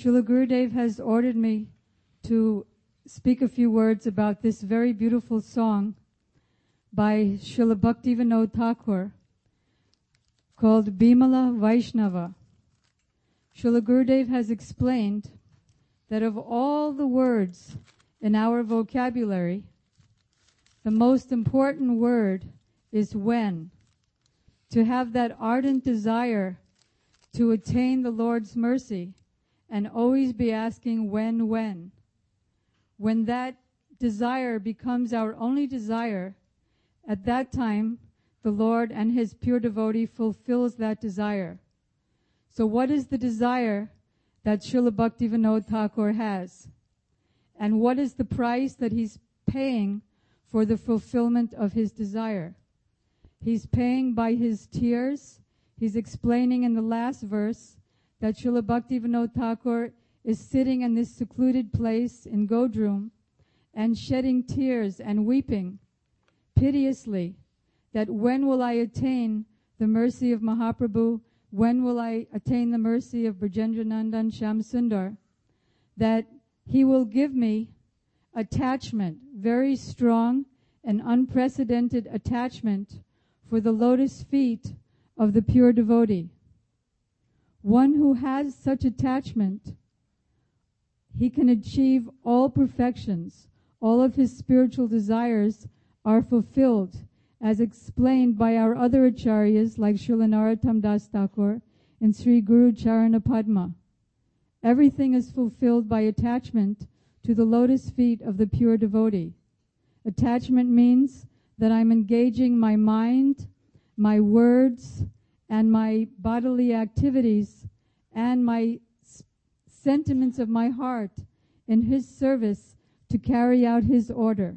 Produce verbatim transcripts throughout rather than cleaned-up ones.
Srila Gurudev has ordered me to speak a few words about this very beautiful song by Srila Bhaktivinoda Thakur called Bimala Vaishnava. Srila Gurudev has explained that of all the words in our vocabulary, the most important word is when. To have that ardent desire to attain the Lord's mercy and always be asking when, when. When that desire becomes our only desire, at that time the Lord and His pure devotee fulfills that desire. So what is the desire that Srila Bhaktivinoda Thakur has? And what is the price that he's paying for the fulfillment of his desire? He's paying by his tears. He's explaining in the last verse that Srila Bhaktivinoda Thakur is sitting in this secluded place in Godrum and shedding tears and weeping piteously that when will I attain the mercy of Mahaprabhu? When will I attain the mercy of Brajendra Nandan Shyam Sundar? That he will give me attachment, very strong and unprecedented attachment for the lotus feet of the pure devotee. One who has such attachment, he can achieve all perfections. All of his spiritual desires are fulfilled, as explained by our other acharyas like Srila Narottam Das Thakur and Sri Guru Charana Padma. Everything is fulfilled by attachment to the lotus feet of the pure devotee. Attachment means that I'm engaging my mind, my words, and my bodily activities and my s- sentiments of my heart in His service to carry out His order.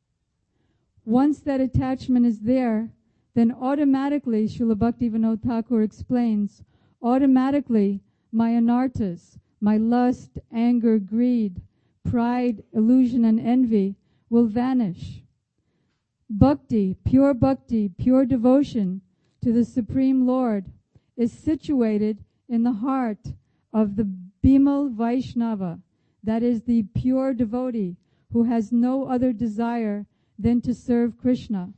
Once that attachment is there, then automatically, Srila Bhaktivinoda Thakur explains, automatically my anarthas, my lust, anger, greed, pride, illusion, and envy will vanish. Bhakti, pure bhakti, pure devotion to the Supreme Lord is situated in the heart of the Bimal Vaishnava, that is the pure devotee who has no other desire than to serve Krishna.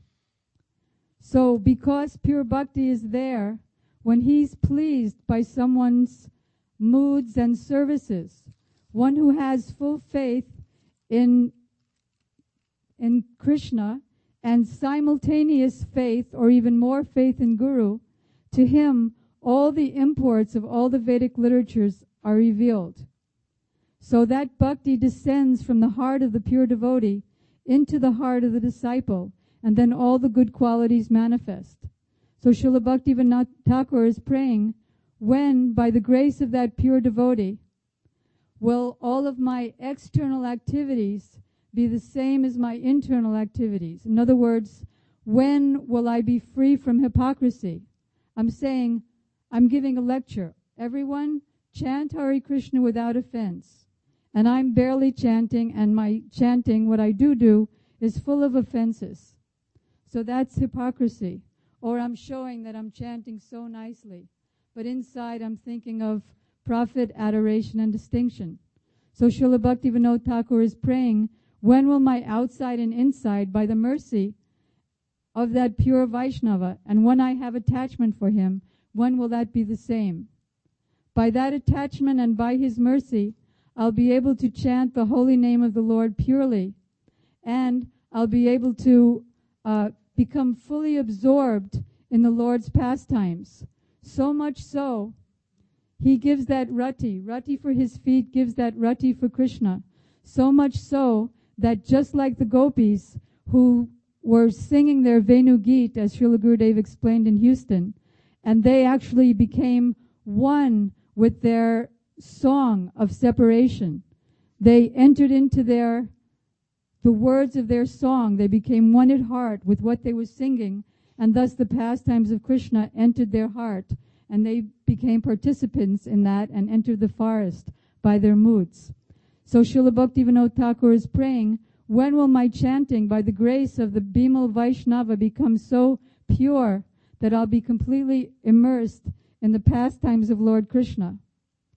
So because pure bhakti is there, when he's pleased by someone's moods and services, one who has full faith in, in Krishna and simultaneous faith or even more faith in Guru, to him all the imports of all the Vedic literatures are revealed. So that bhakti descends from the heart of the pure devotee into the heart of the disciple, and then all the good qualities manifest. So Srila Bhaktivinoda Thakur is praying, when, by the grace of that pure devotee, will all of my external activities be the same as my internal activities? In other words, when will I be free from hypocrisy? I'm saying, I'm giving a lecture. Everyone, chant Hare Krishna without offense. And I'm barely chanting, and my chanting, what I do do, is full of offenses. So that's hypocrisy. Or I'm showing that I'm chanting so nicely, but inside I'm thinking of profit, adoration, and distinction. So Srila Bhaktivinoda Thakur is praying, when will my outside and inside, by the mercy of that pure Vaishnava, and when I have attachment for him, when will that be the same? By that attachment and by his mercy, I'll be able to chant the holy name of the Lord purely, and I'll be able to uh, become fully absorbed in the Lord's pastimes. So much so, he gives that rati, rati for his feet, gives that rati for Krishna. So much so that just like the gopis who were singing their Venu Geet, as Srila Gurudev explained in Houston, and they actually became one with their song of separation. They entered into their the words of their song. They became one at heart with what they were singing, and thus the pastimes of Krishna entered their heart, and they became participants in that and entered the forest by their moods. So Srila Bhaktivinoda Thakur is praying, when will my chanting by the grace of the Bimal Vaishnava become so pure that I'll be completely immersed in the pastimes of Lord Krishna?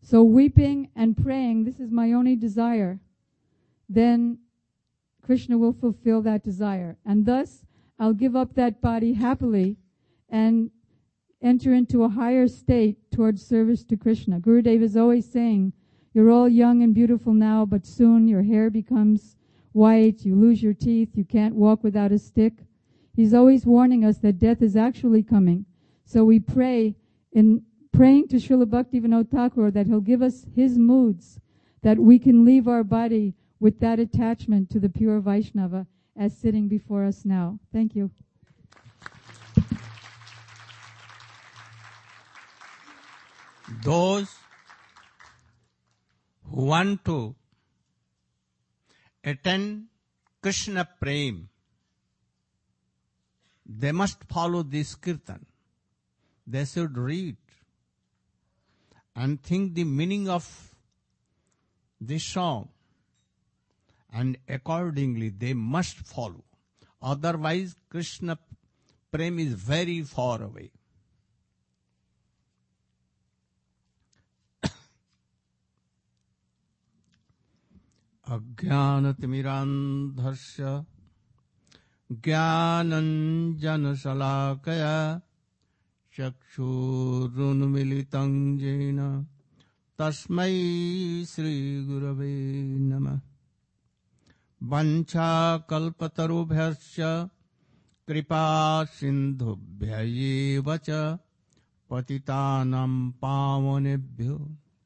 So weeping and praying, this is my only desire, then Krishna will fulfill that desire. And thus, I'll give up that body happily and enter into a higher state towards service to Krishna. Gurudev is always saying, you're all young and beautiful now, but soon your hair becomes white, you lose your teeth, you can't walk without a stick. He's always warning us that death is actually coming. So we pray, in praying to Srila Bhaktivinoda Thakur, that he'll give us his moods, that we can leave our body with that attachment to the pure Vaishnava as sitting before us now. Thank you. Those who want to attend Krishna Prem, they must follow this kirtan. They should read and think the meaning of this song, and accordingly they must follow. Otherwise, Krishna Prem is very far away. Ajnanatimirandhasya Jnananjanasalakaya Chakshurunmilitam jena Tasmai Sri Gurave Namah. Vancha kalpatarubhyasya Kripa sindhubhyayevacha Patitanam pavanebhyo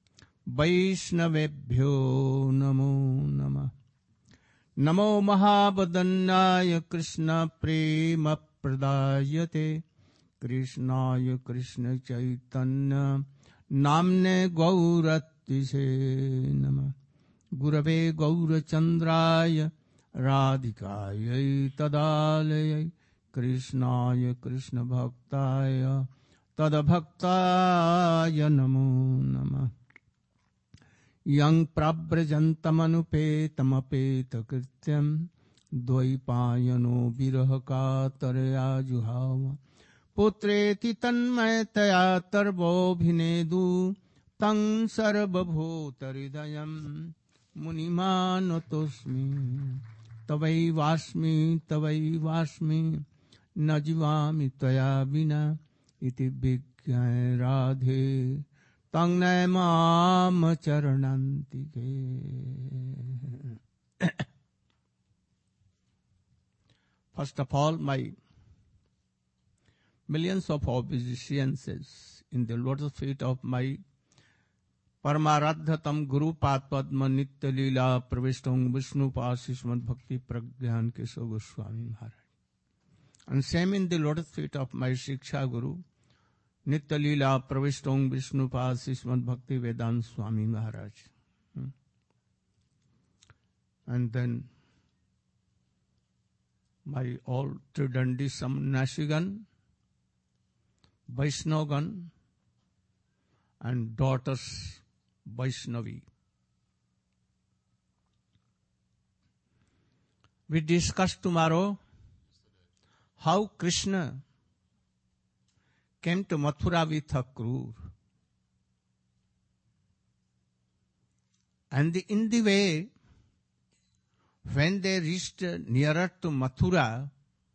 Vaishnavebhyo namo namah. Namo Mahabadanyaya Krishna Prema Pradayate Krishnaya Krishna Chaitanya Namne Gauratise Namah. Gurave Gaurachandraya Radhikaya Tadalaya Krishnaya Krishna Bhaktaya Tadabhaktaya Namo Namah. Yang prabrajantamanupetamapetakrityam Dvaipayano virahakatarya juhava Putreti tanmayataya tarbobhinedu Tang sarvabhutaridayam Munimanotosmi Tavai vasmi tavai vasmi Najivami taya vina Iti bhigyai radhe Tang naimam charanantike. First of all, my millions of obeisances in the lotus feet of my Paramaradhatam Guru Padma Nitya Leela Pravishtam Vishnu Pasishman Bhakti Pragyan Keshav Goswami Maharaj. And same in the lotus feet of my Shiksha Guru Nitya Leela Pravishtam Vishnu Pasishman Bhakti Vedanta Swami Maharaj. Hmm. And then my all Tridandi Samnashigan, Vaishnavan, and daughters Vaishnavi. We discuss tomorrow how Krishna came to Mathura with Akrur. And the, in the way, when they reached nearer to Mathura,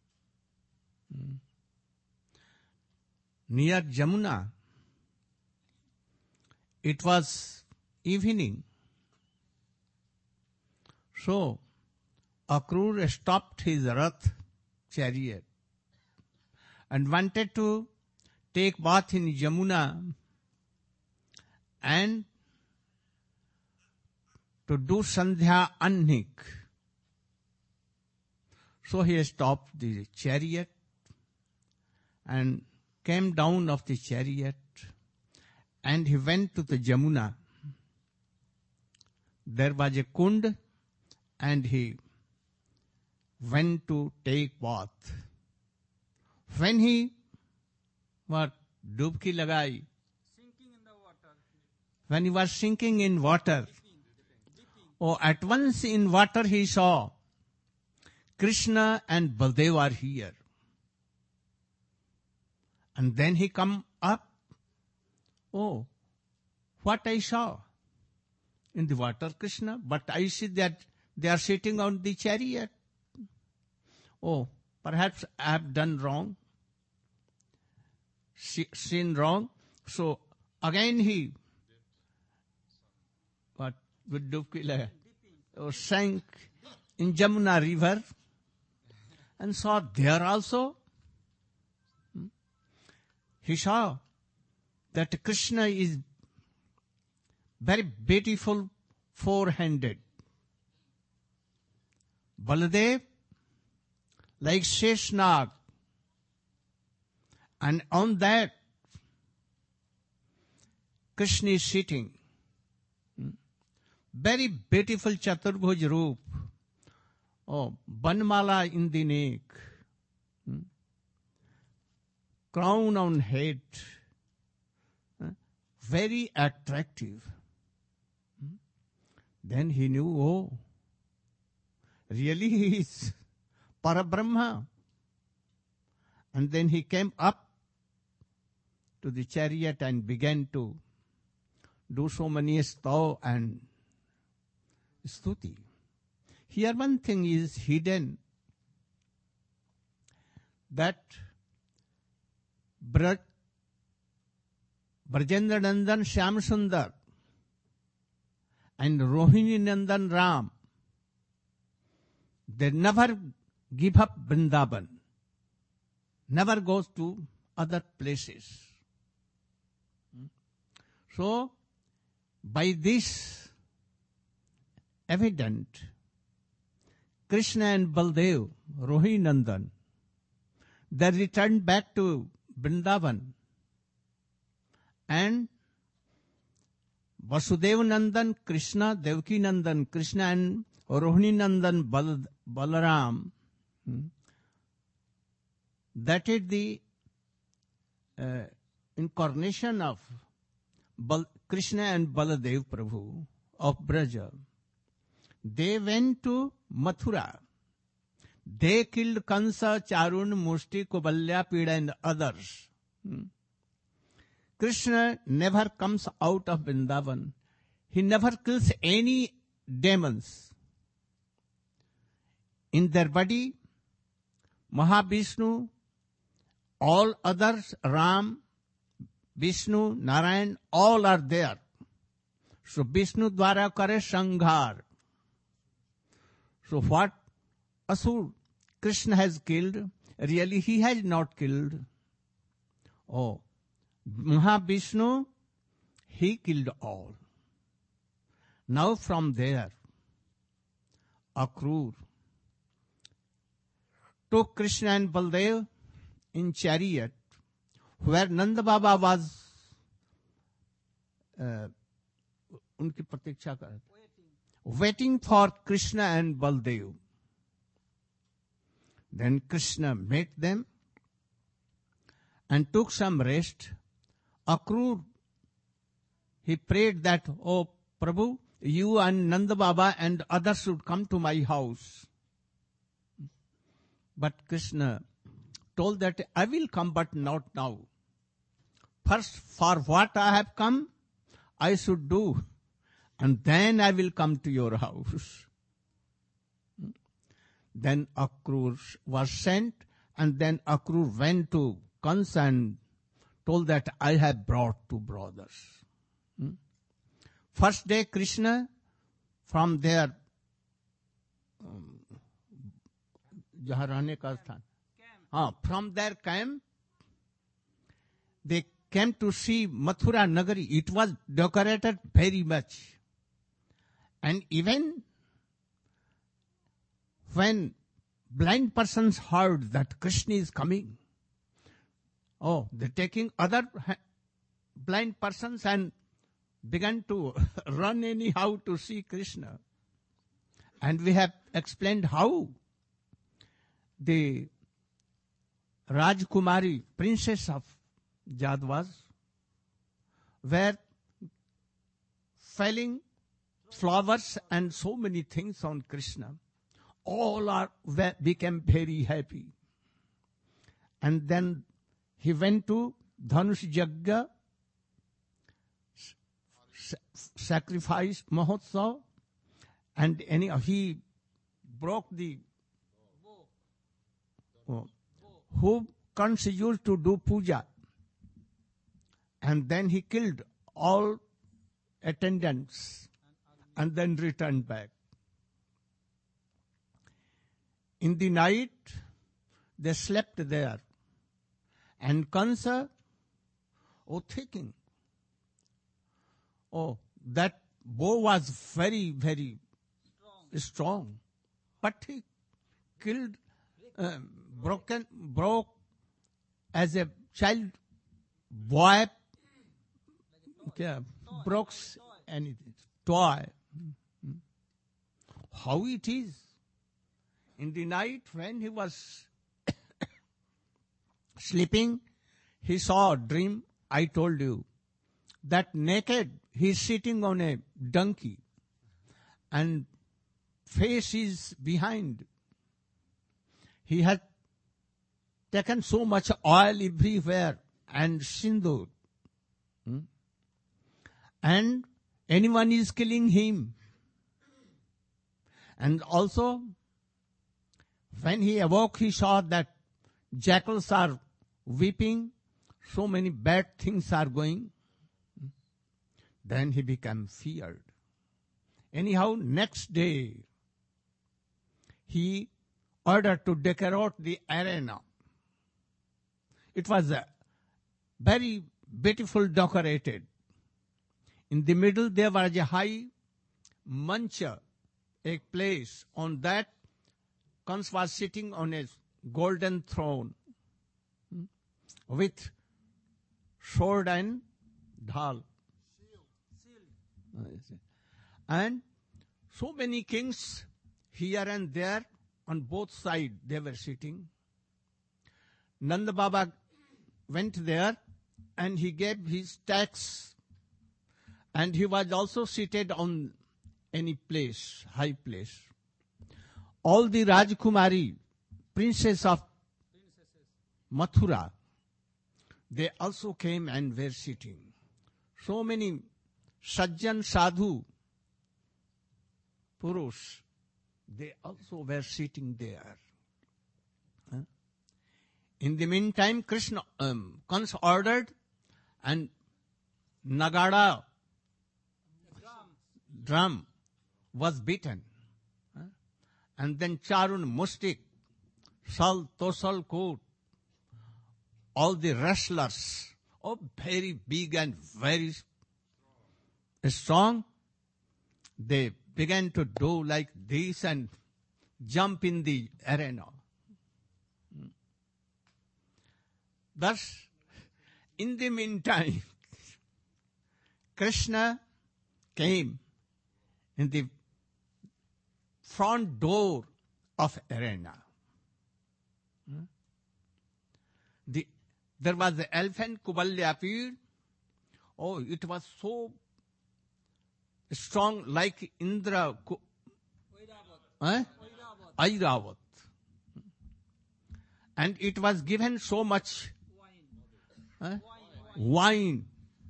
near Jamuna, it was evening. So, Akrur stopped his rath chariot and wanted to take bath in Jamuna and to do Sandhya Annik. So he stopped the chariot and came down of the chariot and he went to the Jamuna. There was a kund and he went to take bath. When he what dubki lagai, sinking in the water. When he was sinking in water, oh, at once in water he saw Krishna and Baldev are here. And then he come up. Oh, what I saw in the water, Krishna, but I see that they are sitting on the chariot. Oh, perhaps I have done wrong, sin wrong. So again he, what, with dubki laga, oh, sank in Jamuna river and saw there also. Hmm? He saw that Krishna is very beautiful, four-handed. Baladev like Sheshnag, and on that Krishna is sitting. Very beautiful Chaturbhuj Roop. Oh, Banmala in the neck. Crown on head. Very attractive. Then he knew, oh, really he is Parabrahma. And then he came up to the chariot and began to do so many stav and stuti. Here one thing is hidden, that Braj, Brajendra Nandan Shyam Sundar and Rohini Nandan Ram, they never give up Vrindavan, never goes to other places. So, by this evident, Krishna and Baldev, Rohini Nandan, they returned back to Vrindavan, and Vasudeva Nandan, Krishna, Devaki Nandan, Krishna and Rohini Nandan, Bal, Balaram, hmm, that is the uh, incarnation of Bal, Krishna and Baladev Prabhu of Braja. They went to Mathura. They killed Kansa, Charun, Mushti, Kobalya, Pida and others. Hmm. Krishna never comes out of Vrindavan. He never kills any demons. In their body, Mahavishnu, all others, Ram, Vishnu, Narayan, all are there. So Vishnu dwara kare sanghar. So what Asur Krishna has killed, really he has not killed. Oh, Mahavishnu, he killed all. Now from there, Akrur took Krishna and Baldev in chariot, where Nanda Baba was uh, unki pratiksha kar, waiting for Krishna and Baldev. Then Krishna met them and took some rest. Akrur, he prayed that, oh Prabhu, you and Nanda Baba and others should come to my house. But Krishna told that I will come, but not now. First, for what I have come, I should do, and then I will come to your house. Then Akrur was sent, and then Akrur went to Kansa and told that I have brought two brothers. Hmm? First day Krishna, from their um, जहाँ रहने का स्थान, हाँ, from their camp, they came to see Mathura Nagari. It was decorated very much. And even when blind persons heard that Krishna is coming, oh, they're taking other blind persons and began to run anyhow to see Krishna. And we have explained how the Rajkumari, princess of Jadavas, were felling flowers and so many things on Krishna. All are became very happy. And then he went to Dhanush Yagya, sacrifice Mahotsav, and anyhow he broke the oh, who Kansa used to do puja, and then he killed all attendants and then returned back. In the night, they slept there, and Kansa, oh, thinking, oh, that bow was very, very strong, strong. But he killed, uh, broken, broke as a child boy, okay, broke anything, toy. How it is? In the night when he was sleeping, he saw a dream. I told you that naked he is sitting on a donkey and face is behind. He had taken so much oil everywhere and sindoor. Hmm? And anyone is killing him. And also, when he awoke, he saw that jackals are weeping, so many bad things are going. Then he became feared. Anyhow, next day, he ordered to decorate the arena. It was a very beautiful decorated. In the middle there was a high mancha, a place. On that, Kans was sitting on a golden throne with sword and dhal. And so many kings here and there on both sides they were sitting. Nanda Baba went there and he gave his tax, and he was also seated on any place, high place. All the Rajkumari, princess of Mathura, they also came and were sitting. So many Sajjan Sadhu, Purush, they also were sitting there. Huh? In the meantime, Krishna, um, Kans ordered, and Nagada, drum, was beaten. Huh? And then Charun, Mustik, Sal, Tosal, Koot, all the wrestlers, oh, very big and very strong, they began to do like this and jump in the arena. Thus, in the meantime, Krishna came in the front door of arena. The, there was the elephant, Kubalya appeared. Oh, it was so strong like Indra, eh? Airavat. And it was given so much eh? wine.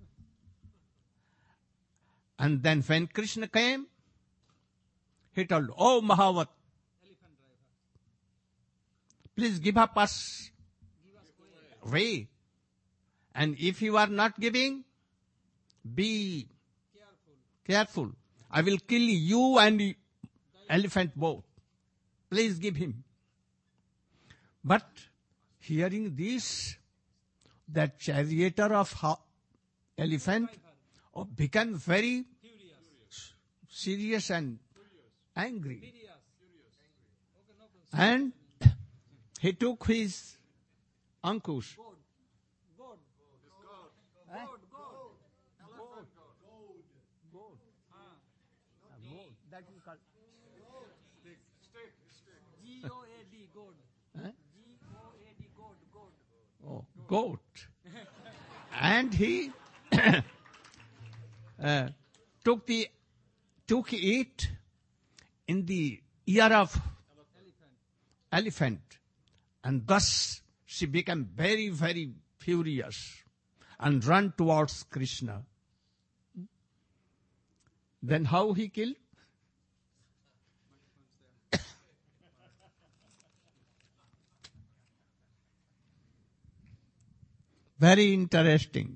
And then when Krishna came, he told, oh Mahavat, please give up us way. And if you are not giving, be careful. I will kill you and the elephant both. Please give him. But hearing this, that charioteer of elephant oh, became very serious and angry. And he took his Ankush. That is called stick. Stick. G O A D, goat. G O A D, goat, goat. Oh, goat. And he uh, took the took it in the ear of elephant. elephant, and thus she became very, very furious and ran towards Krishna. Then how he killed? Very interesting.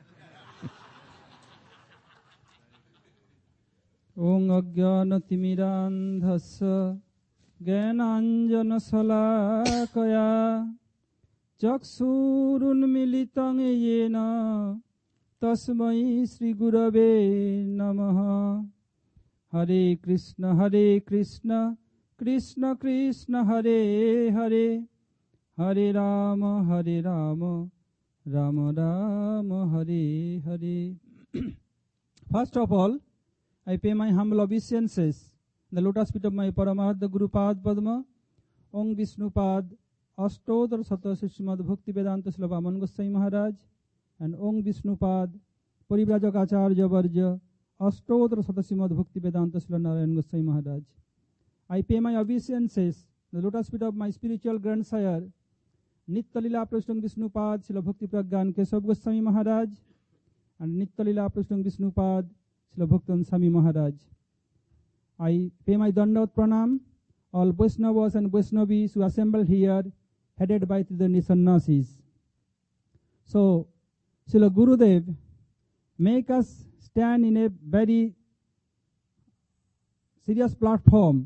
Om Ajnana Timirandhasya Jnananjana Salakaya Chaksurunmilitam Yena Tasmai Sri Gurave Namaha. Hare Krishna, Hare Krishna, Krishna Krishna, Hare Hare, Hare Rama, Hare Rama, Rama Rama, Hare Hare. First of all, I pay my humble obeisances in the lotus feet of my Paramahansa Guru Pad Padma, Om Vishnupad, Ashtodhar Satasya Srimad Bhakti Vedanta Srila Vaman Goswami Maharaj, and Om Vishnupad, Parivrajak Acharya Varja, Ashtodhar Satasya Srimad Bhakti Vedanta Srila Narayan Goswami Maharaj. I pay my obeisances in the lotus feet of my spiritual grandsire, Nitya-lila Prastham Vishnupad, Srila Bhakti Pragyan Keshav Goswami Maharaj, and Nitya-lila Prastham Vishnupad, Srila Bhaktan Swami Maharaj. I pay my Dandavat Pranam, all Vaishnavas and Vaishnavis who assembled here, headed by the Sannyasis. So, Srila Gurudev, make us stand in a very serious platform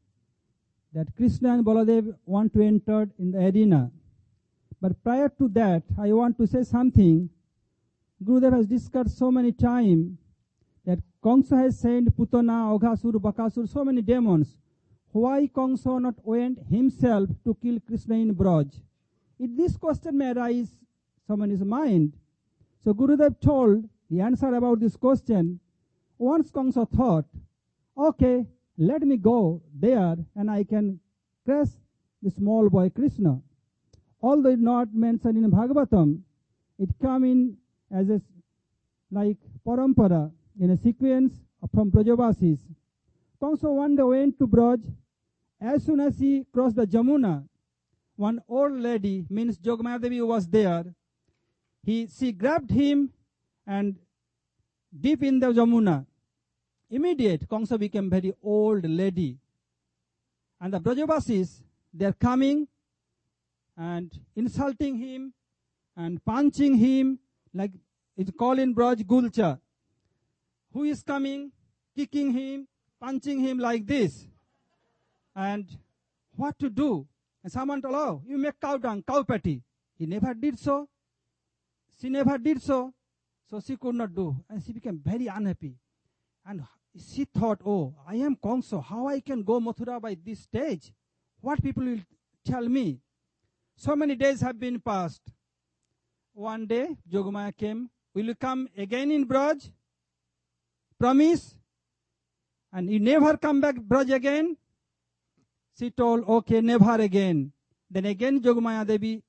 that Krishna and Baladev want to enter in the arena. But prior to that, I want to say something. Gurudev has discussed so many times that Kamsa has sent Putana, Aghasur, Bakasur, so many demons. Why Kamsa not went himself to kill Krishna in Braj? If this question may arise someone's mind. So Gurudev told the answer about this question. Once Kamsa thought, okay, let me go there and I can crush the small boy Krishna. Although it's not mentioned in Bhagavatam, it come in as a like parampara, in a sequence from Brajavasis. Kamsa one day went to Braj. As soon as he crossed the Jamuna, one old lady, means Jogamaya Devi, was there. He, she grabbed him and deep in the Jamuna. Immediate, Kamsa became very old lady. And the Brajavasis, they are coming and insulting him and punching him, like it's called in Braj Gulcha. Who is coming, kicking him, punching him like this? And what to do? And someone told, oh, you make cow dung, cow patty. He never did so. She never did so. So she could not do. And she became very unhappy. And she thought, oh, I am Kamsa. How I can go Mathura by this stage? What people will tell me? So many days have been passed. One day, Jogamaya came. Will you come again in Braj? Promise? And you never come back Braj again? She told, okay, never again. Then again Jogamaya Devi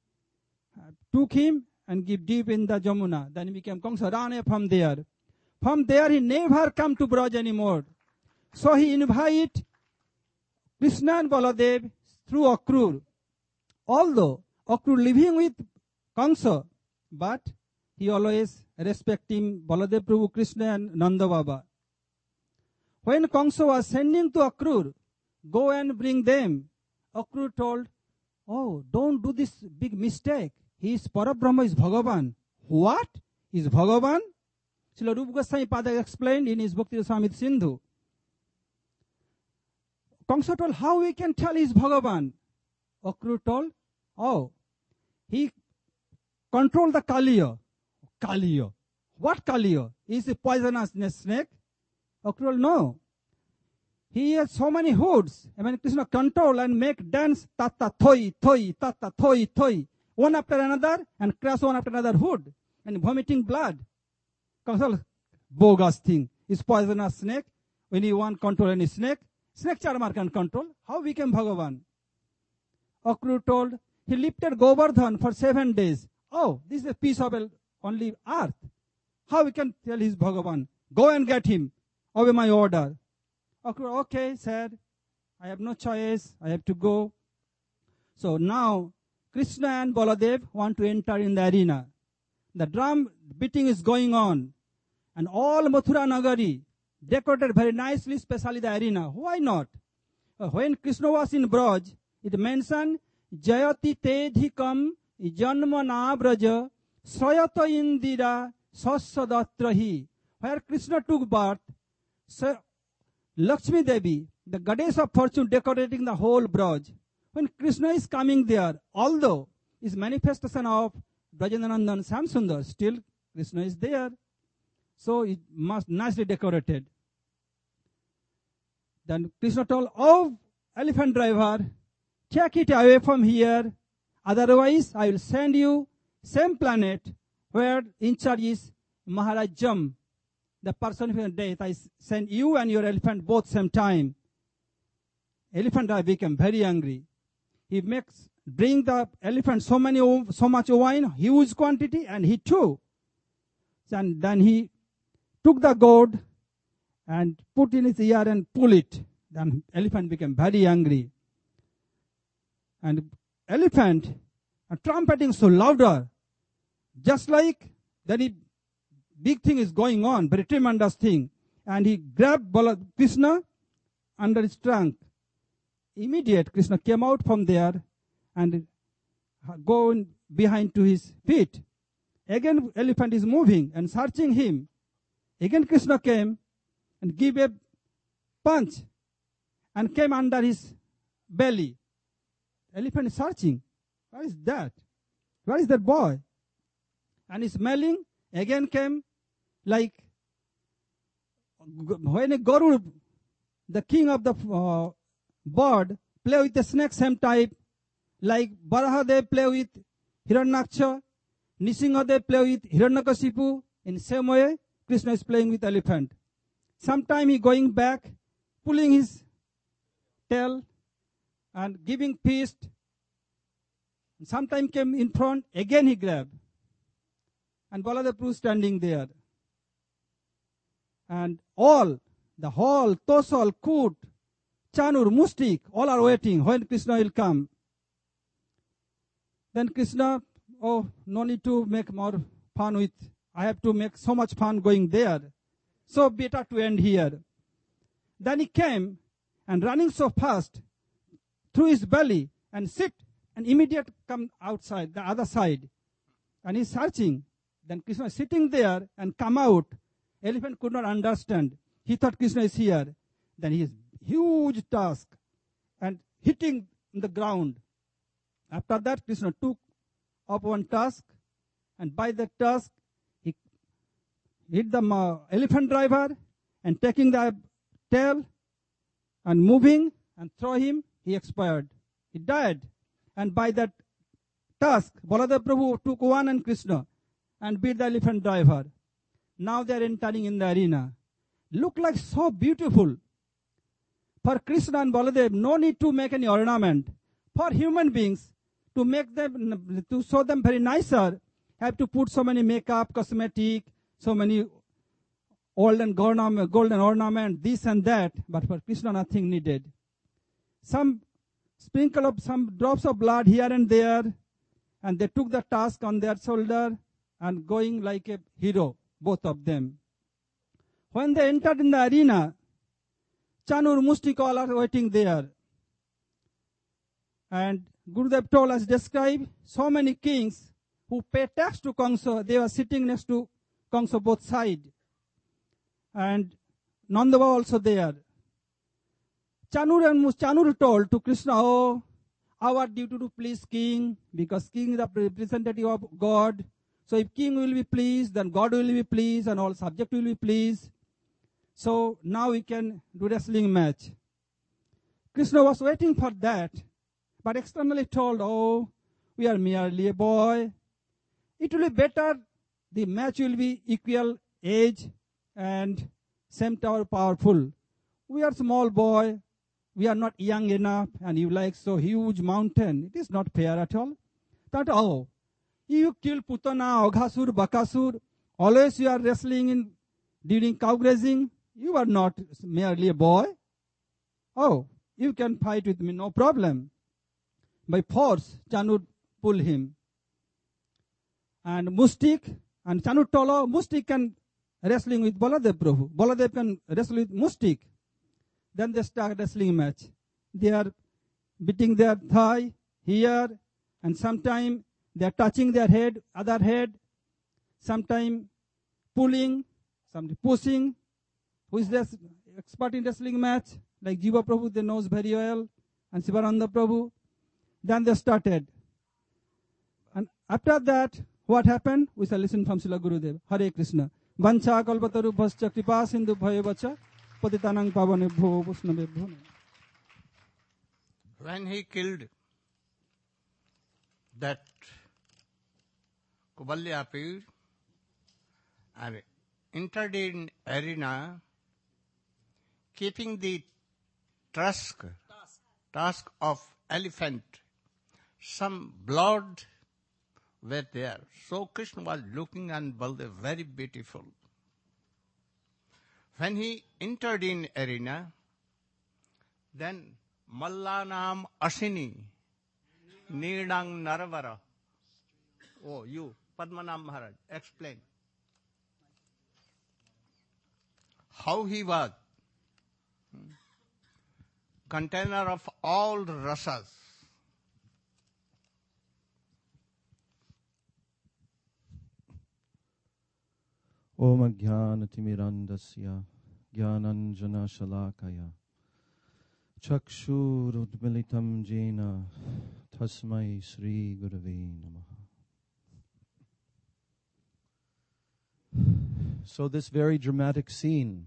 took him and give deep in the Jamuna. Then he became Kamsa, ran away from there. From there he never come to Braj anymore. So he invite Krishna and Baladev through Akrur. Although Akrur living with Kamsa, but he always respecting Baladev Prabhu, Krishna and Nanda Baba. When Kamsa was sending to Akrur, go and bring them, Akrur told, oh, don't do this big mistake. He is Parabrahma, is Bhagavan. What? Is Bhagavan? Srila Rupa Goswami Pada explained in his Bhakti Rasamrita Sindhu. Kamsa told, how we can tell he is Bhagavan? Akrur told, oh, he controlled the Kaliya. Kaliya. What Kaliya? Is a poisonous snake? Akrur, no. He has so many hoods. And when Krishna control and make dance, tata thoi, thoi, tata thoi, thoi, one after another, and crush one after another hood, and vomiting blood. Kamsa, bogus thing. Is poisonous snake. When you want control any snake, snake charmer can control. How became Bhagavan? Akrur told, he lifted Govardhan for seven days. Oh, this is a piece of only earth. How we can tell he's Bhagavan? Go and get him. Obey my order. Akrur, okay, said, I have no choice. I have to go. So now, Krishna and Baladev want to enter in the arena. The drum beating is going on. And all Mathura Nagari, decorated very nicely, especially the arena. Why not? Uh, when Krishna was in Braj, it mentioned, Jayati tedhikam janma nabraja sayata indira sassadatrahi. Where Krishna took birth, so Lakshmi Devi, the goddess of fortune, decorating the whole Braj. When Krishna is coming there, although is manifestation of Brajendanandan Samsundar, still Krishna is there. So it must nicely decorated. Then Krishna told, oh, elephant driver, take it away from here. Otherwise, I will send you same planet where in charge is Maharaj Jam, the person who death. I send you and your elephant both same time. Elephant driver became very angry. He makes bring the elephant so many so much wine, huge quantity, and he took. And then he took the gourd and put in his ear and pull it. Then elephant became very angry. And elephant uh, trumpeting so louder, just like then he big thing is going on, very tremendous thing. And he grabbed Bala, Krishna under his trunk. Immediate Krishna came out from there and going behind to his feet. Again elephant is moving and searching him. Again Krishna came and gave a punch and came under his belly. Elephant is searching. What is that? Where is that boy? And he's smelling. Again came like when a Garud, the king of the uh, bird, play with the snake same type. Like Barahadev play with Hiranyaksha, Nisinghadev play with Hiranyakashipu. In same way, Krishna is playing with elephant. Sometime he going back, pulling his tail and giving feast. Sometime came in front, again he grabbed. And Baladev Prabhu standing there. And all, the whole, Tosal, Kut, Chanur, Mustik, all are waiting when Krishna will come. Then Krishna, oh, no need to make more fun with, I have to make so much fun going there. So better to end here. Then he came and running so fast through his belly and sit and immediate come outside, the other side. And he's searching. Then Krishna is sitting there and come out. Elephant could not understand. He thought Krishna is here. Then he is huge tusk and hitting the ground. After that, Krishna took up one tusk, and by that tusk, he hit the uh, elephant driver, and taking the tail and moving and throw him, he expired. He died. And by that tusk, Baladev Prabhu took one and Krishna and beat the elephant driver. Now they are entering in the arena. Look like so beautiful. For Krishna and Baladev, no need to make any ornament. For human beings, to make them, to show them very nicer, have to put so many makeup, cosmetic, so many golden ornament, golden ornament, this and that. But for Krishna, nothing needed. Some sprinkle of some drops of blood here and there, and they took the task on their shoulder and going like a hero, both of them. When they entered in the arena, Chanur, Mustik all are waiting there. And Gurudev told us, describe so many kings who pay tax to Kamsa. They were sitting next to Kamsa both sides. And Nandava also there. Chanur and Chanur told to Krishna, oh, our duty to please king, because king is the representative of God. So if king will be pleased, then God will be pleased, and all subject will be pleased. So now we can do wrestling match. Krishna was waiting for that, but externally told, oh, we are merely a boy. It will be better, the match will be equal age and same tower powerful. We are small boy, we are not young enough, and you like so huge mountain. It is not fair at all. That, oh, you kill Putana, Oghasur, Bakasur, always you are wrestling in during cow grazing. You are not merely a boy. Oh, you can fight with me, no problem. By force, Chanur pull him. And Mustik, and Chanur told, oh, Mustik can wrestling with Baladev Prabhu. Baladev can wrestle with Mustik. Then they start wrestling match. They are beating their thigh here, and sometime they are touching their head, other head, sometime pulling, sometime pushing. Who is this expert in wrestling match? Like Jiva Prabhu, they knows very well, and Sivananda Prabhu. Then they started. And after that, what happened? We shall listen from Srila Gurudev. Hare Krishna. Vancha kalpataru bhascha kripa sindhu bhaya vacha patitanang pavanebhyo vaishnavebhyo. When he killed that Kubalya Pir and entered in arena, keeping the tusk, tusk of elephant, some blood were there. So Krishna was looking on Baldev, very beautiful. When he entered in arena, then Mallanam Ashini, Nidang Naravara. Oh, you, Padmanam Maharaj, explain. How he was container of all the rasas. Om Jnanatimirandasya Jnananjana Shalakaya Chakshurudmilitam Jena Tasmai Sri Gurave Namaha. So this very dramatic scene,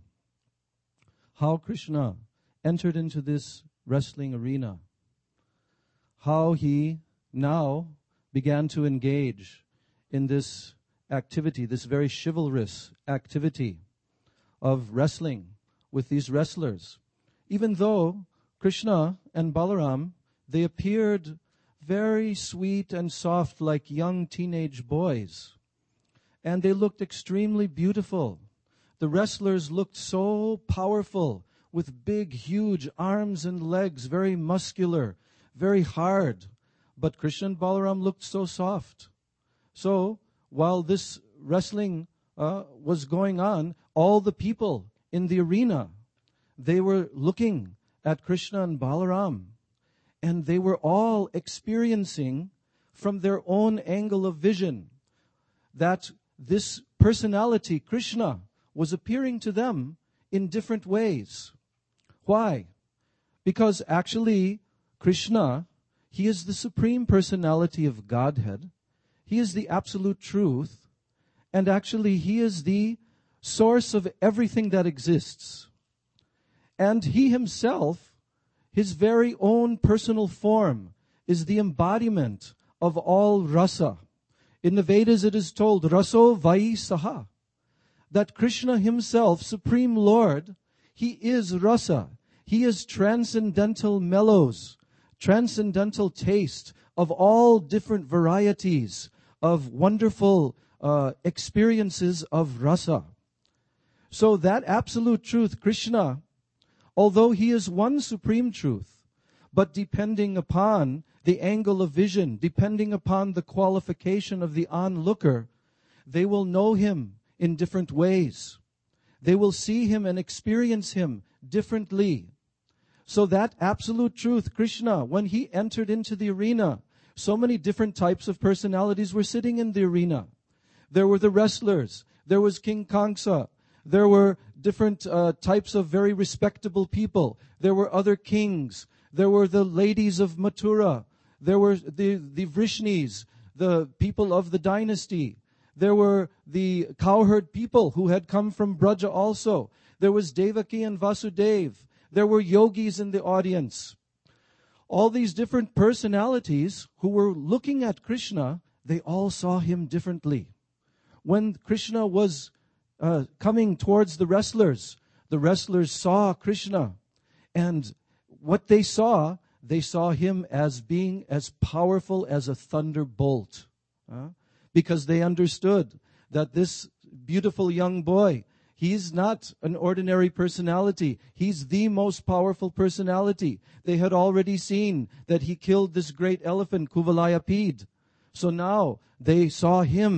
how Krishna entered into this wrestling arena, how he now began to engage in this activity, this very chivalrous activity of wrestling with these wrestlers. Even though Krishna and Balaram, they appeared very sweet and soft like young teenage boys. And they looked extremely beautiful. The wrestlers looked so powerful, with big, huge arms and legs, very muscular, very hard. But Krishna and Balaram looked so soft. So, while this wrestling uh, was going on, all the people in the arena, they were looking at Krishna and Balaram, and they were all experiencing from their own angle of vision that this personality, Krishna, was appearing to them in different ways. Why? Because actually, Krishna, he is the supreme personality of Godhead. He is the absolute truth. And actually, he is the source of everything that exists. And he himself, his very own personal form, is the embodiment of all rasa. In the Vedas it is told, raso vai saha, that Krishna himself, Supreme Lord, he is rasa. He is transcendental mellows, transcendental taste of all different varieties of wonderful uh, experiences of rasa. So that absolute truth, Krishna, although he is one supreme truth, but depending upon the angle of vision, depending upon the qualification of the onlooker, they will know him in different ways. They will see him and experience him differently. So that absolute truth, Krishna, when he entered into the arena, so many different types of personalities were sitting in the arena. There were the wrestlers. There was King Kamsa. There were different uh, types of very respectable people. There were other kings. There were the ladies of Mathura. There were the, the Vrishnis, the people of the dynasty. There were the cowherd people who had come from Braja also. There was Devaki and Vasudev. There were yogis in the audience. All these different personalities who were looking at Krishna, they all saw him differently. When Krishna was uh, coming towards the wrestlers, the wrestlers saw Krishna. And what they saw, they saw him as being as powerful as a thunderbolt. Uh, because they understood that this beautiful young boy, he's not an ordinary personality. He's the most powerful personality. They had already seen that he killed this great elephant, Kuvalayapid. So now they saw him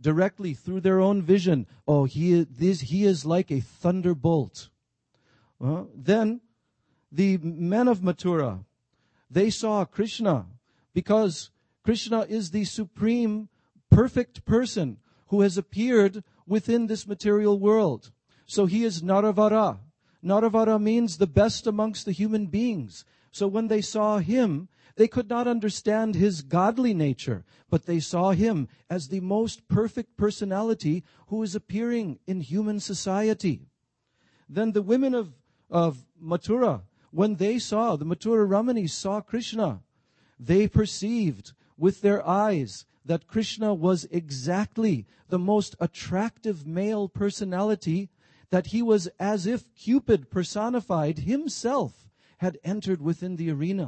directly through their own vision, oh, he is, this, he is like a thunderbolt. Uh, then the men of Mathura, they saw Krishna because Krishna is the supreme, perfect person who has appeared within this material world. So he is Naravara. Naravara means the best amongst the human beings. So when they saw him, they could not understand his godly nature, but they saw him as the most perfect personality who is appearing in human society. Then the women of, of Mathura, when they saw, the Mathura Ramanis saw Krishna, they perceived with their eyes that Krishna was exactly the most attractive male personality, that he was as if Cupid personified himself had entered within the arena.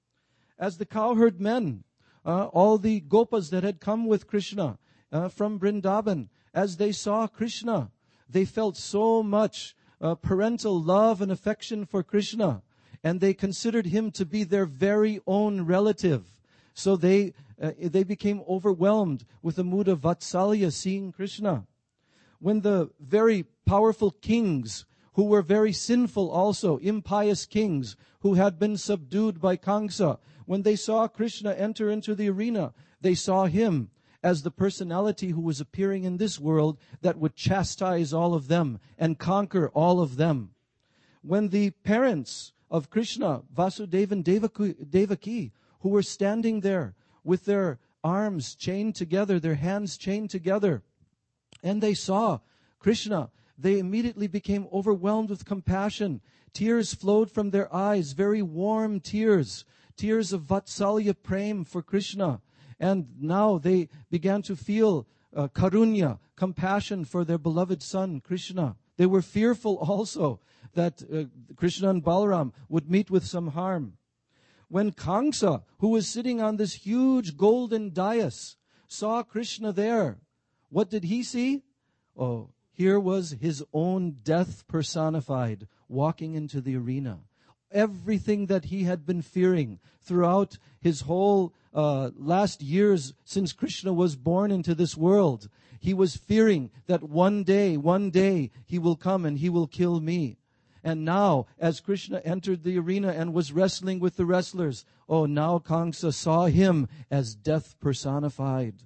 As the cowherd men, uh, all the gopas that had come with Krishna uh, from Vrindavan, as they saw Krishna, they felt so much uh, parental love and affection for Krishna, and they considered him to be their very own relative. So they uh, they became overwhelmed with a mood of vatsalya seeing Krishna. When the very powerful kings, who were very sinful also, impious kings, who had been subdued by Kamsa, when they saw Krishna enter into the arena, they saw him as the personality who was appearing in this world that would chastise all of them and conquer all of them. When the parents of Krishna, Vasudeva and Devaki, Devaki, who were standing there with their arms chained together, their hands chained together, and they saw Krishna, they immediately became overwhelmed with compassion. Tears flowed from their eyes, very warm tears, tears of Vatsalya Prem for Krishna. And now they began to feel uh, karunya, compassion for their beloved son, Krishna. They were fearful also that uh, Krishna and Balaram would meet with some harm. When Kamsa, who was sitting on this huge golden dais, saw Krishna there, what did he see? Oh, here was his own death personified, walking into the arena. Everything that he had been fearing throughout his whole uh, last years since Krishna was born into this world, he was fearing that one day, one day, he will come and he will kill me. And now, as Krishna entered the arena and was wrestling with the wrestlers, oh, now Kamsa saw him as death personified.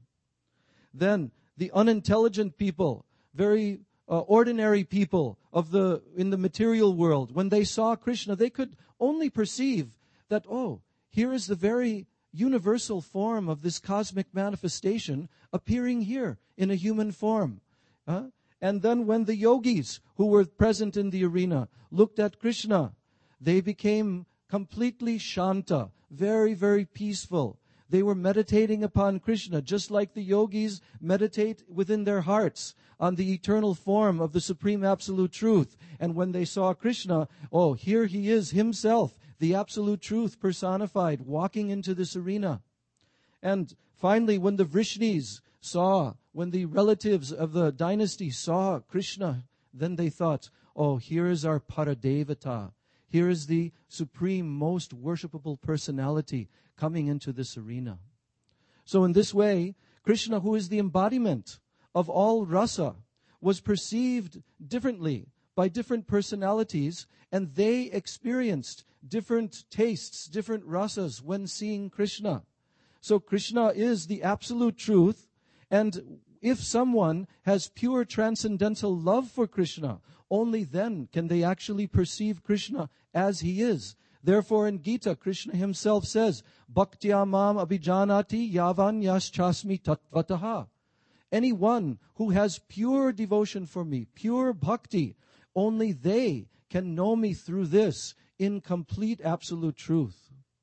Then the unintelligent people, very uh, ordinary people of the in the material world, when they saw Krishna, they could only perceive that, oh, here is the very universal form of this cosmic manifestation appearing here in a human form. Huh? And then when the yogis who were present in the arena looked at Krishna, they became completely shanta, very, very peaceful. They were meditating upon Krishna, just like the yogis meditate within their hearts on the eternal form of the Supreme Absolute Truth. And when they saw Krishna, oh, here he is himself, the Absolute Truth personified, walking into this arena. And finally, when the Vrishnis saw, when the relatives of the dynasty saw Krishna, then they thought, oh, here is our Paradevata. Here is the supreme, most worshipable personality coming into this arena. So in this way, Krishna, who is the embodiment of all rasa, was perceived differently by different personalities, and they experienced different tastes, different rasas when seeing Krishna. So Krishna is the absolute truth, and if someone has pure transcendental love for Krishna, only then can they actually perceive Krishna as he is. Therefore in Gita, Krishna himself says, Bhaktya mam abhijanati yavan yaschasmi tatvataha. Anyone who has pure devotion for me, pure bhakti, only they can know me through this in complete absolute truth.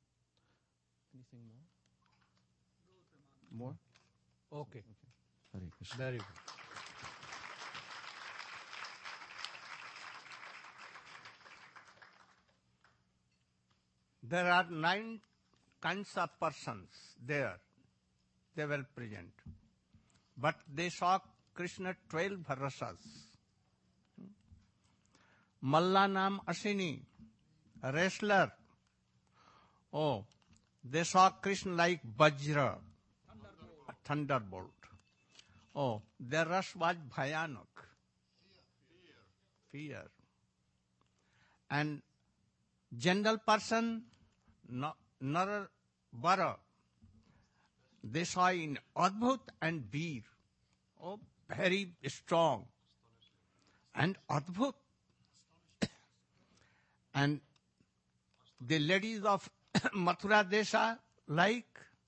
Anything more? More? Okay. Hare Krishna. Very good. There are nine kinds of persons there. They were present. But they saw Krishna twelve rasas. Malla Nam Asini, a wrestler. Oh, they saw Krishna like Vajra, a thunderbolt. Oh, their rush was bhayanak. Fear. And general person, Nar Bara, they saw in Adbhut and Veer. Oh, very strong. And Adbhut. And the ladies of Mathura Desha like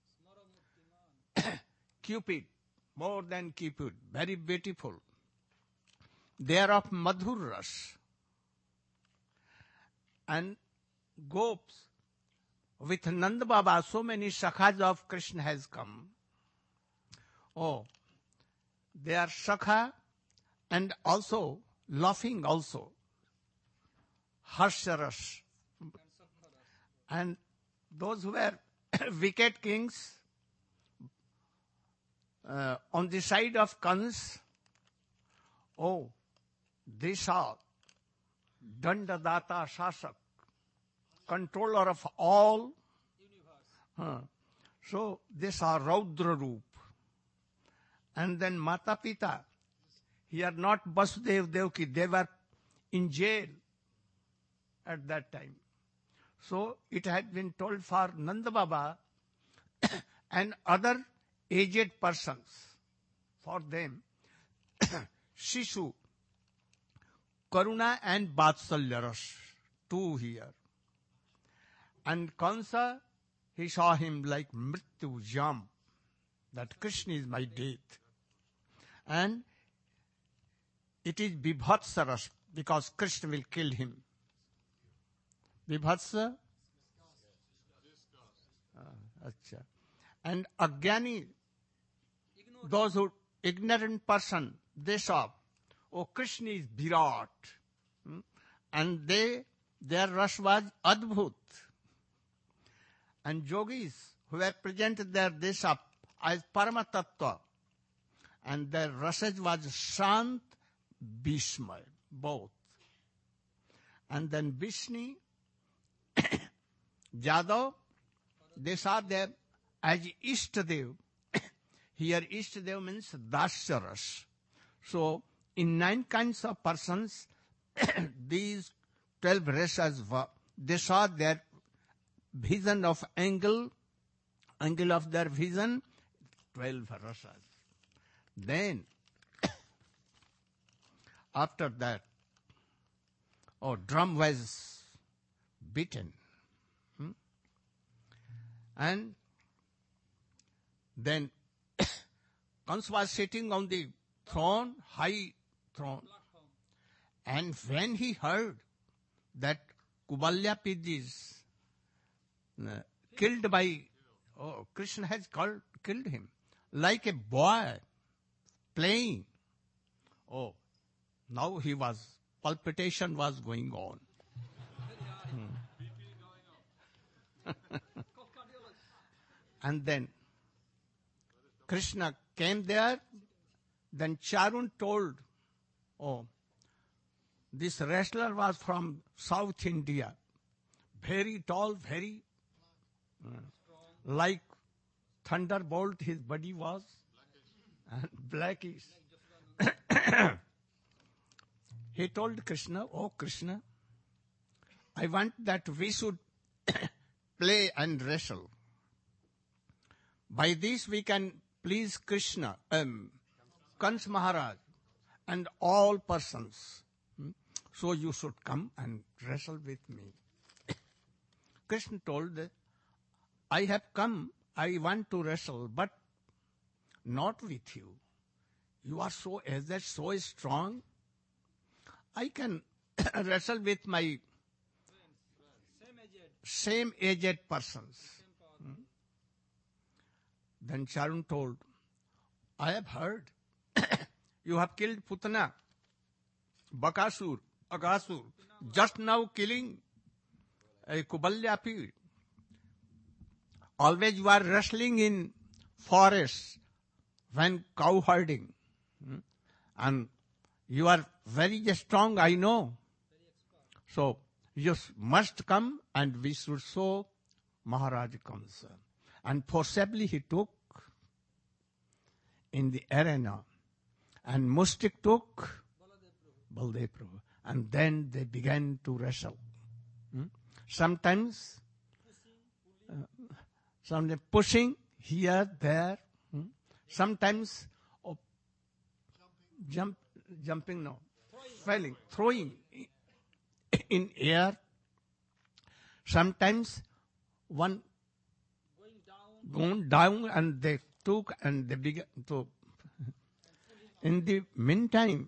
Cupid, more than Cupid, very beautiful. They are of Madhur Ras. And Gops, with Nanda Baba, so many Shakhas of Krishna has come. Oh, they are Shakha and also laughing also. Harsharas. And those who were wicked kings, uh, on the side of Kans, oh, they saw Dandadata Shasak, controller of all. Huh. So they saw Raudra Roop. And then Mata Pita, here not Vasudev Devaki, they were in jail at that time. So it had been told for Nanda Baba and other aged persons, for them, Shishu, Karuna and Vatsalya Ras, two here. And Kansa, he saw him like Mrityu Jam, that Krishna is my death. And it is Vibhatsa Ras, because Krishna will kill him. Vibhatsa? Ah, achha. And Agyani, those who, ignorant person, they saw, oh, Krishna is Virat. Hmm? And they, their rush was Adbhut. And yogis who were presented there, they saw as Paramatattva. And their rushes was Shant, Bhishma, both. And then Vishnu, Jadav, they saw them as Ishtadev. Here Ishtadev means Dasyaras. So in nine kinds of persons, these twelve rasas, they saw their vision of angle, angle of their vision, twelve rasas. Then, after that, oh, drum was beaten. Hmm? And then Kans was sitting on the throne, high throne. And when he heard that Kubalyapid is uh, killed by, oh, Krishna has called, killed him, like a boy playing. Oh, now he was, palpitation was going on. Hmm. And then Krishna came there, then Charun told, oh, this wrestler was from South India, very tall, very uh, like thunderbolt his body was, and blackish. He told Krishna, oh Krishna, I want that we should play and wrestle. By this we can please Krishna, um, Kans Maharaj, and all persons. Hmm? So you should come and wrestle with me. Krishna told, I have come, I want to wrestle, but not with you. You are so aged, so strong. I can wrestle with my same aged persons. Hmm? Then Charun told, I have heard you have killed Putana, Bakasur, Agasur, just now killing a Kubalyapi. Always you are wrestling in forests when cow herding. Hmm? And you are very strong, I know. So you must come and we should show Maharaj comes. And forcibly he took in the arena And Mustik took Baldev Prabhu. And then they began to wrestle. Hmm? Sometimes, uh, sometimes pushing here, there. Hmm? Sometimes oh, jump, jumping, no, falling, throwing in air. Sometimes one going down and they took and they began to. In the meantime,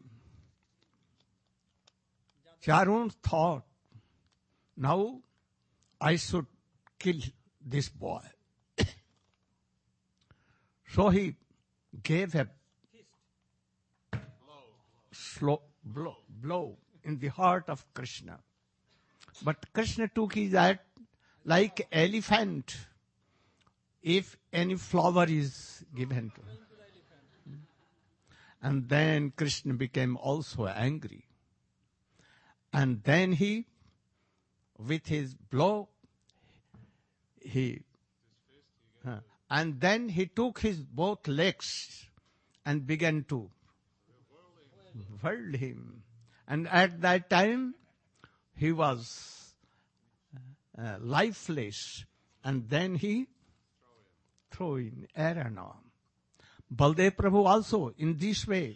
Charun thought, now I should kill this boy. So he gave a slow blow, blow in the heart of Krishna. But Krishna took his heart like elephant if any flower is given to him. And then Krishna became also angry. And then he, with his blow, he, uh, and then he took his both legs and began to whirl him. And at that time, he was uh, lifeless. And then he threw in arena. Baldev Prabhu also, in this way,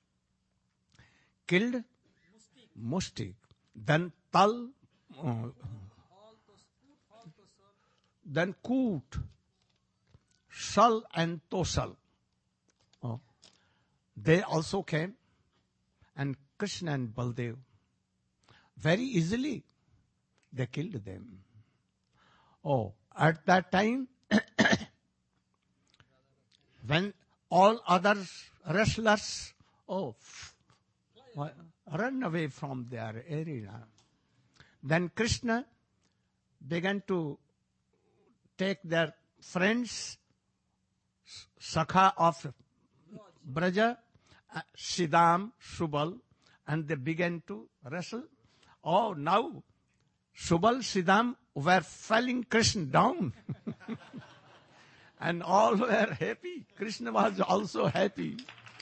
killed Mustik. Then Tal, uh, then Koot, Shal and Tosal. Oh. They also came, and Krishna and Baldev, very easily, they killed them. Oh, at that time, when all other wrestlers, oh, run away from their arena. Then Krishna began to take their friends, Sakha of Braja, Siddham, Subal, and they began to wrestle. Oh, now Subal, Siddham were falling Krishna down. And all were happy. Krishna was also happy.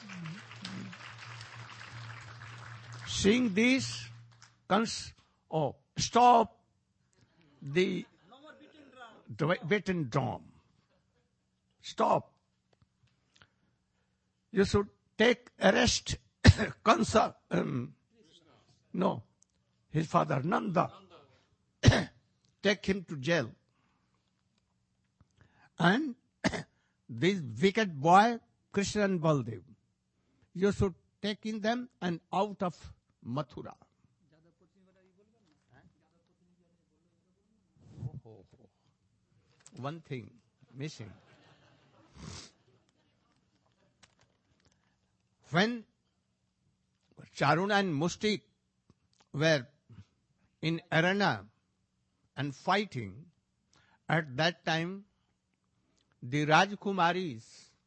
Seeing this, cons- oh, stop the beaten drum. Stop. You should take arrest Kansa. Um, no, his father Nanda. Take him to jail. And this wicked boy, Krishna and Baldev, you should take in them and out of Mathura. Oh, oh, oh. One thing missing. When Charuna and Mustik were in arena and fighting, at that time the Rajkumaris,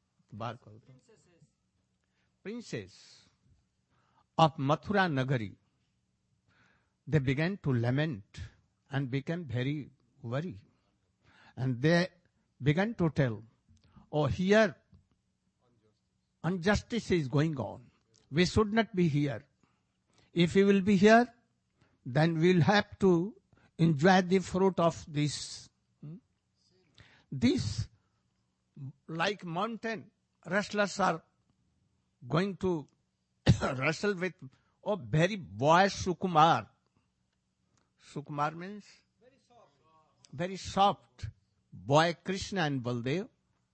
princess of Mathura Nagari, they began to lament and became very worried. And they began to tell, oh, here injustice is going on. We should not be here. If we will be here, then we will have to enjoy the fruit of this. This, like mountain, wrestlers are going to wrestle with a very boy Sukumar. Sukumar means very soft. Very soft boy Krishna and Baldev.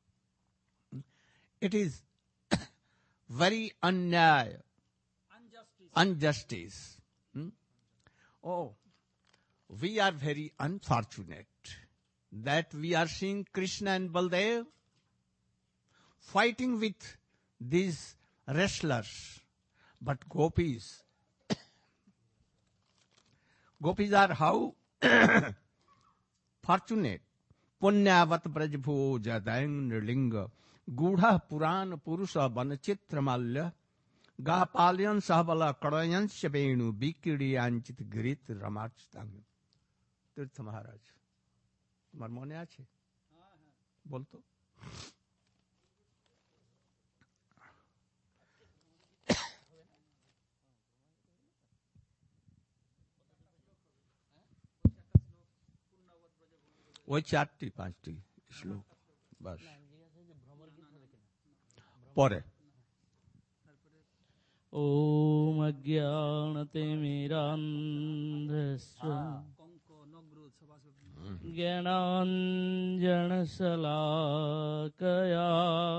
It is very unnaya, injustice. Injustice. Hmm? Oh, we are very unfortunate that we are seeing Krishna and Baldev fighting with these wrestlers. But gopis, gopis are how fortunate. Punyavat brajbhoja daindralinga gudha puran purusha vanchitramalya gapalyan sahabala karayan shabenu bikiriyanchit grit ramachtang. Tirtha Maharaj. তোমার মনে আছে? বলতো। ওই চারটি পাঁচটি শ্লোক বাস পরে। ওম অজ্ঞানতিমিরান্ধস্য জ্ঞানাঞ্জনশলাকয়া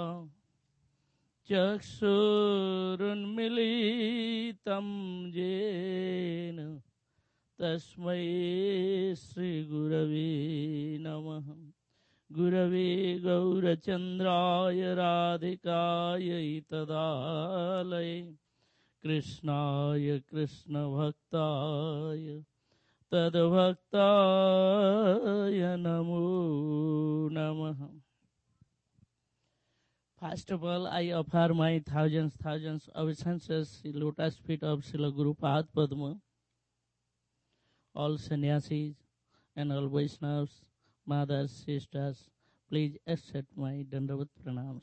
চক্ষুरुन्मीलितं येन तस्मै श्रीगुरवे नमः। गुरवे गौरचन्द्राय राधिकायै तदालये कृष्णाय कृष्णभक्ताय तद्भक्ताय नमो नमः। First of all, I offer my thousands, thousands obeisances to the lotus feet of Srila Gurupada Padma, all sannyasis and all Vaishnavas, mothers, sisters, please accept my Dandavat pranams.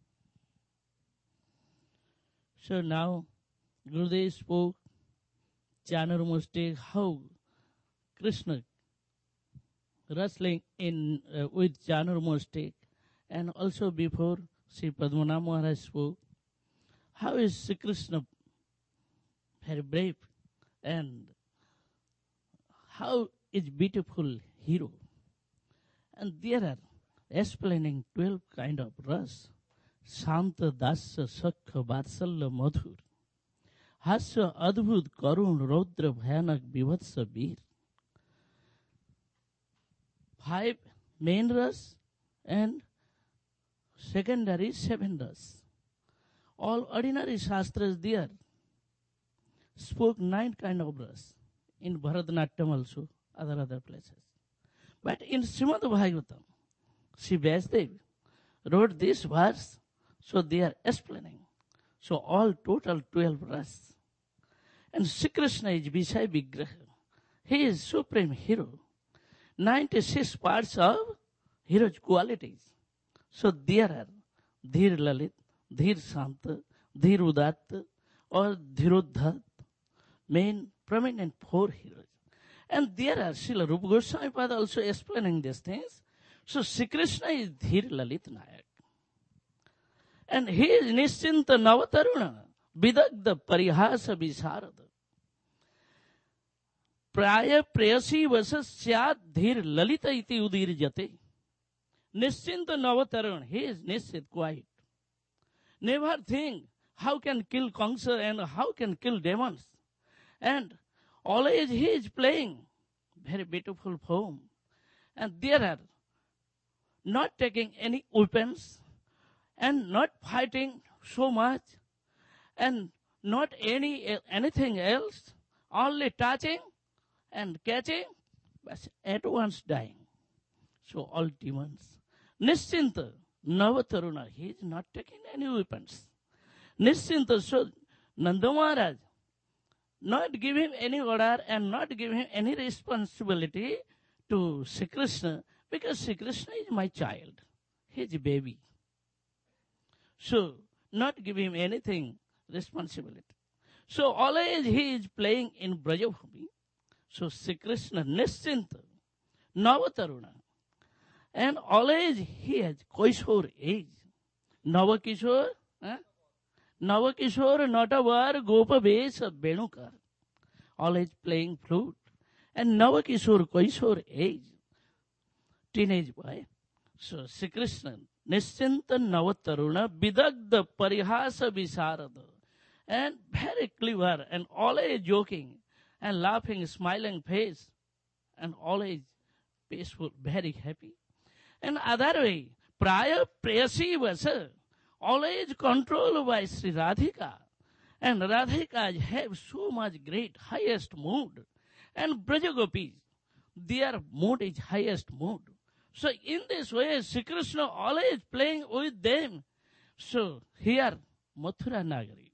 So now, Gurudev spoke Chanurmushti, how Krishna wrestling in uh, with Chanurmushti, and also before Sri Padmanabh Maharaj spoke, how is Sri Krishna very brave and how is beautiful hero. And there are explaining twelve kind of ras. Shanta, Dasya, Sakha, Vatsalya, Madhur. Hasya, Adbhut, Karun, Raudra, Bhayanak, Bhivatsa, Veer. Five main ras and secondary seven ras. All ordinary shastras there spoke nine kind of ras. In Bharatanatyam also, other other places. But in Srimad Bhagavatam, Sri Vyasadeva wrote this verse, so they are explaining. So all total twelve ras. And Sri Krishna is Vishaya Vigraha. He is supreme hero. ninety-six parts of hero's qualities. So there are Dhir Lalit, Dhir Shanta, Dhir Udatta, or Dhirodhat, main prominent four heroes. And there are Srila Rupa Goswami Pada also explaining these things. So Sri Krishna is Dhir Lalit Nayak. And he is Nischinta Navataruna, Vidagda Parihasa Visarada. Praya Prayasi Vasas Syad Dhir Lalita iti Udir Jate. Nischinta Navataruna, he is Nischit, quiet. Never think how can kill Kamsa and how can kill demons. And always he is playing very beautiful poem. And there are not taking any weapons and not fighting so much and not any anything else, only touching and catching, but at once dying. So all demons. Nischinta, Navataruna, he is not taking any weapons. Nischinta, so Nanda Maharaj, not give him any order and not give him any responsibility to Sri Krishna, because Sri Krishna is my child. He is a baby. So, not give him anything, responsibility. So, always he is playing in Brajabhumi. So, Sri Krishna, Nischinta, Navataruna. And always he has Koishore age. Navakishore, eh? Navakishore, Natavar, Gopa Vesa, Benukar. Always playing flute. And Navakishore, Koishore age. Teenage boy. So, Sri Krishna, Nischinta Navataruna, Vidagda Parihasa Visarada. And very clever and always joking and laughing, smiling face. And always peaceful, very happy. And other way, Praya Prayasi Vasa, always controlled by Sri Radhika. And Radhika have so much great, highest mood. And Brajagopis, their mood is highest mood. So in this way, Sri Krishna always playing with them. So here, Mathura Nagari.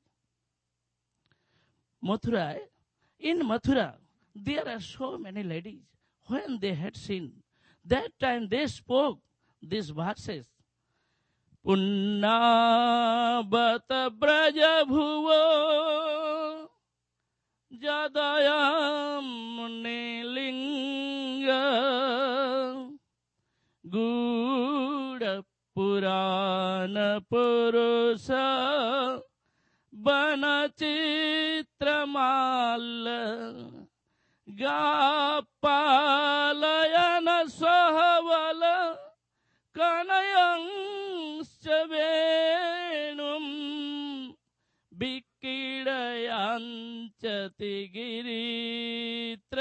Mathura, in Mathura, there are so many ladies. When they had seen, that time they spoke these verses. Punna bata braja bhuva jadayam nilinga पुराण पुरुष बन चित्रमाल गापालयन सहवल कनयंश्च वेणुं विक्रीडयञ्चति गिरित्र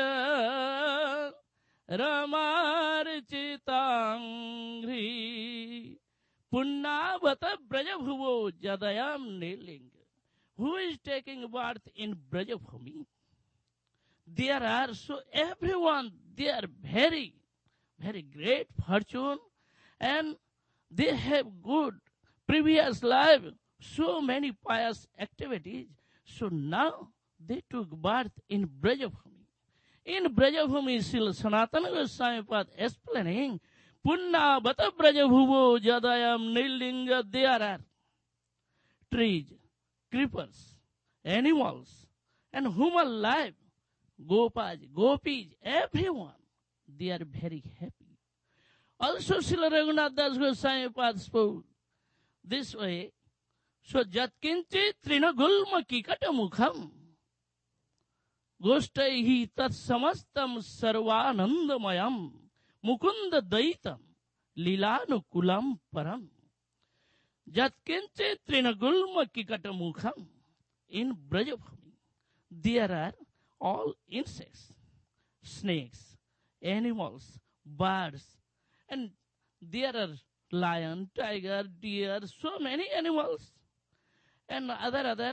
रमार्चितांघ्रि पुन्नावत ब्रजभुवो जदयं नीलिंग. Who is taking birth in Brajabhumi? There are so everyone, they are very, very great fortune and they have good previous life, so many pious activities. So now they took birth in Brajabhumi. In Brajabhumi, Srila Sanatana Goswami Pad explaining, Punna Bata Brajabhuvo Jadayam Nilinga, there are trees, creepers, animals, and human life, gopas, gopis, everyone, they are very happy. Also, Srila Raghunath Das Goswami Pad spoke this way, so Jatkinchi Trinagulma Kikata Mukham Goshtaihi Tat Samastam Sarvanandamayam Mukunda Daitam Lilanu Kulam Param. Jatkinche Trinagulma Kikata Mukham. In Brajabhumi, there are all insects, snakes, animals, birds, and there are lion, tiger, deer, so many animals, and other other,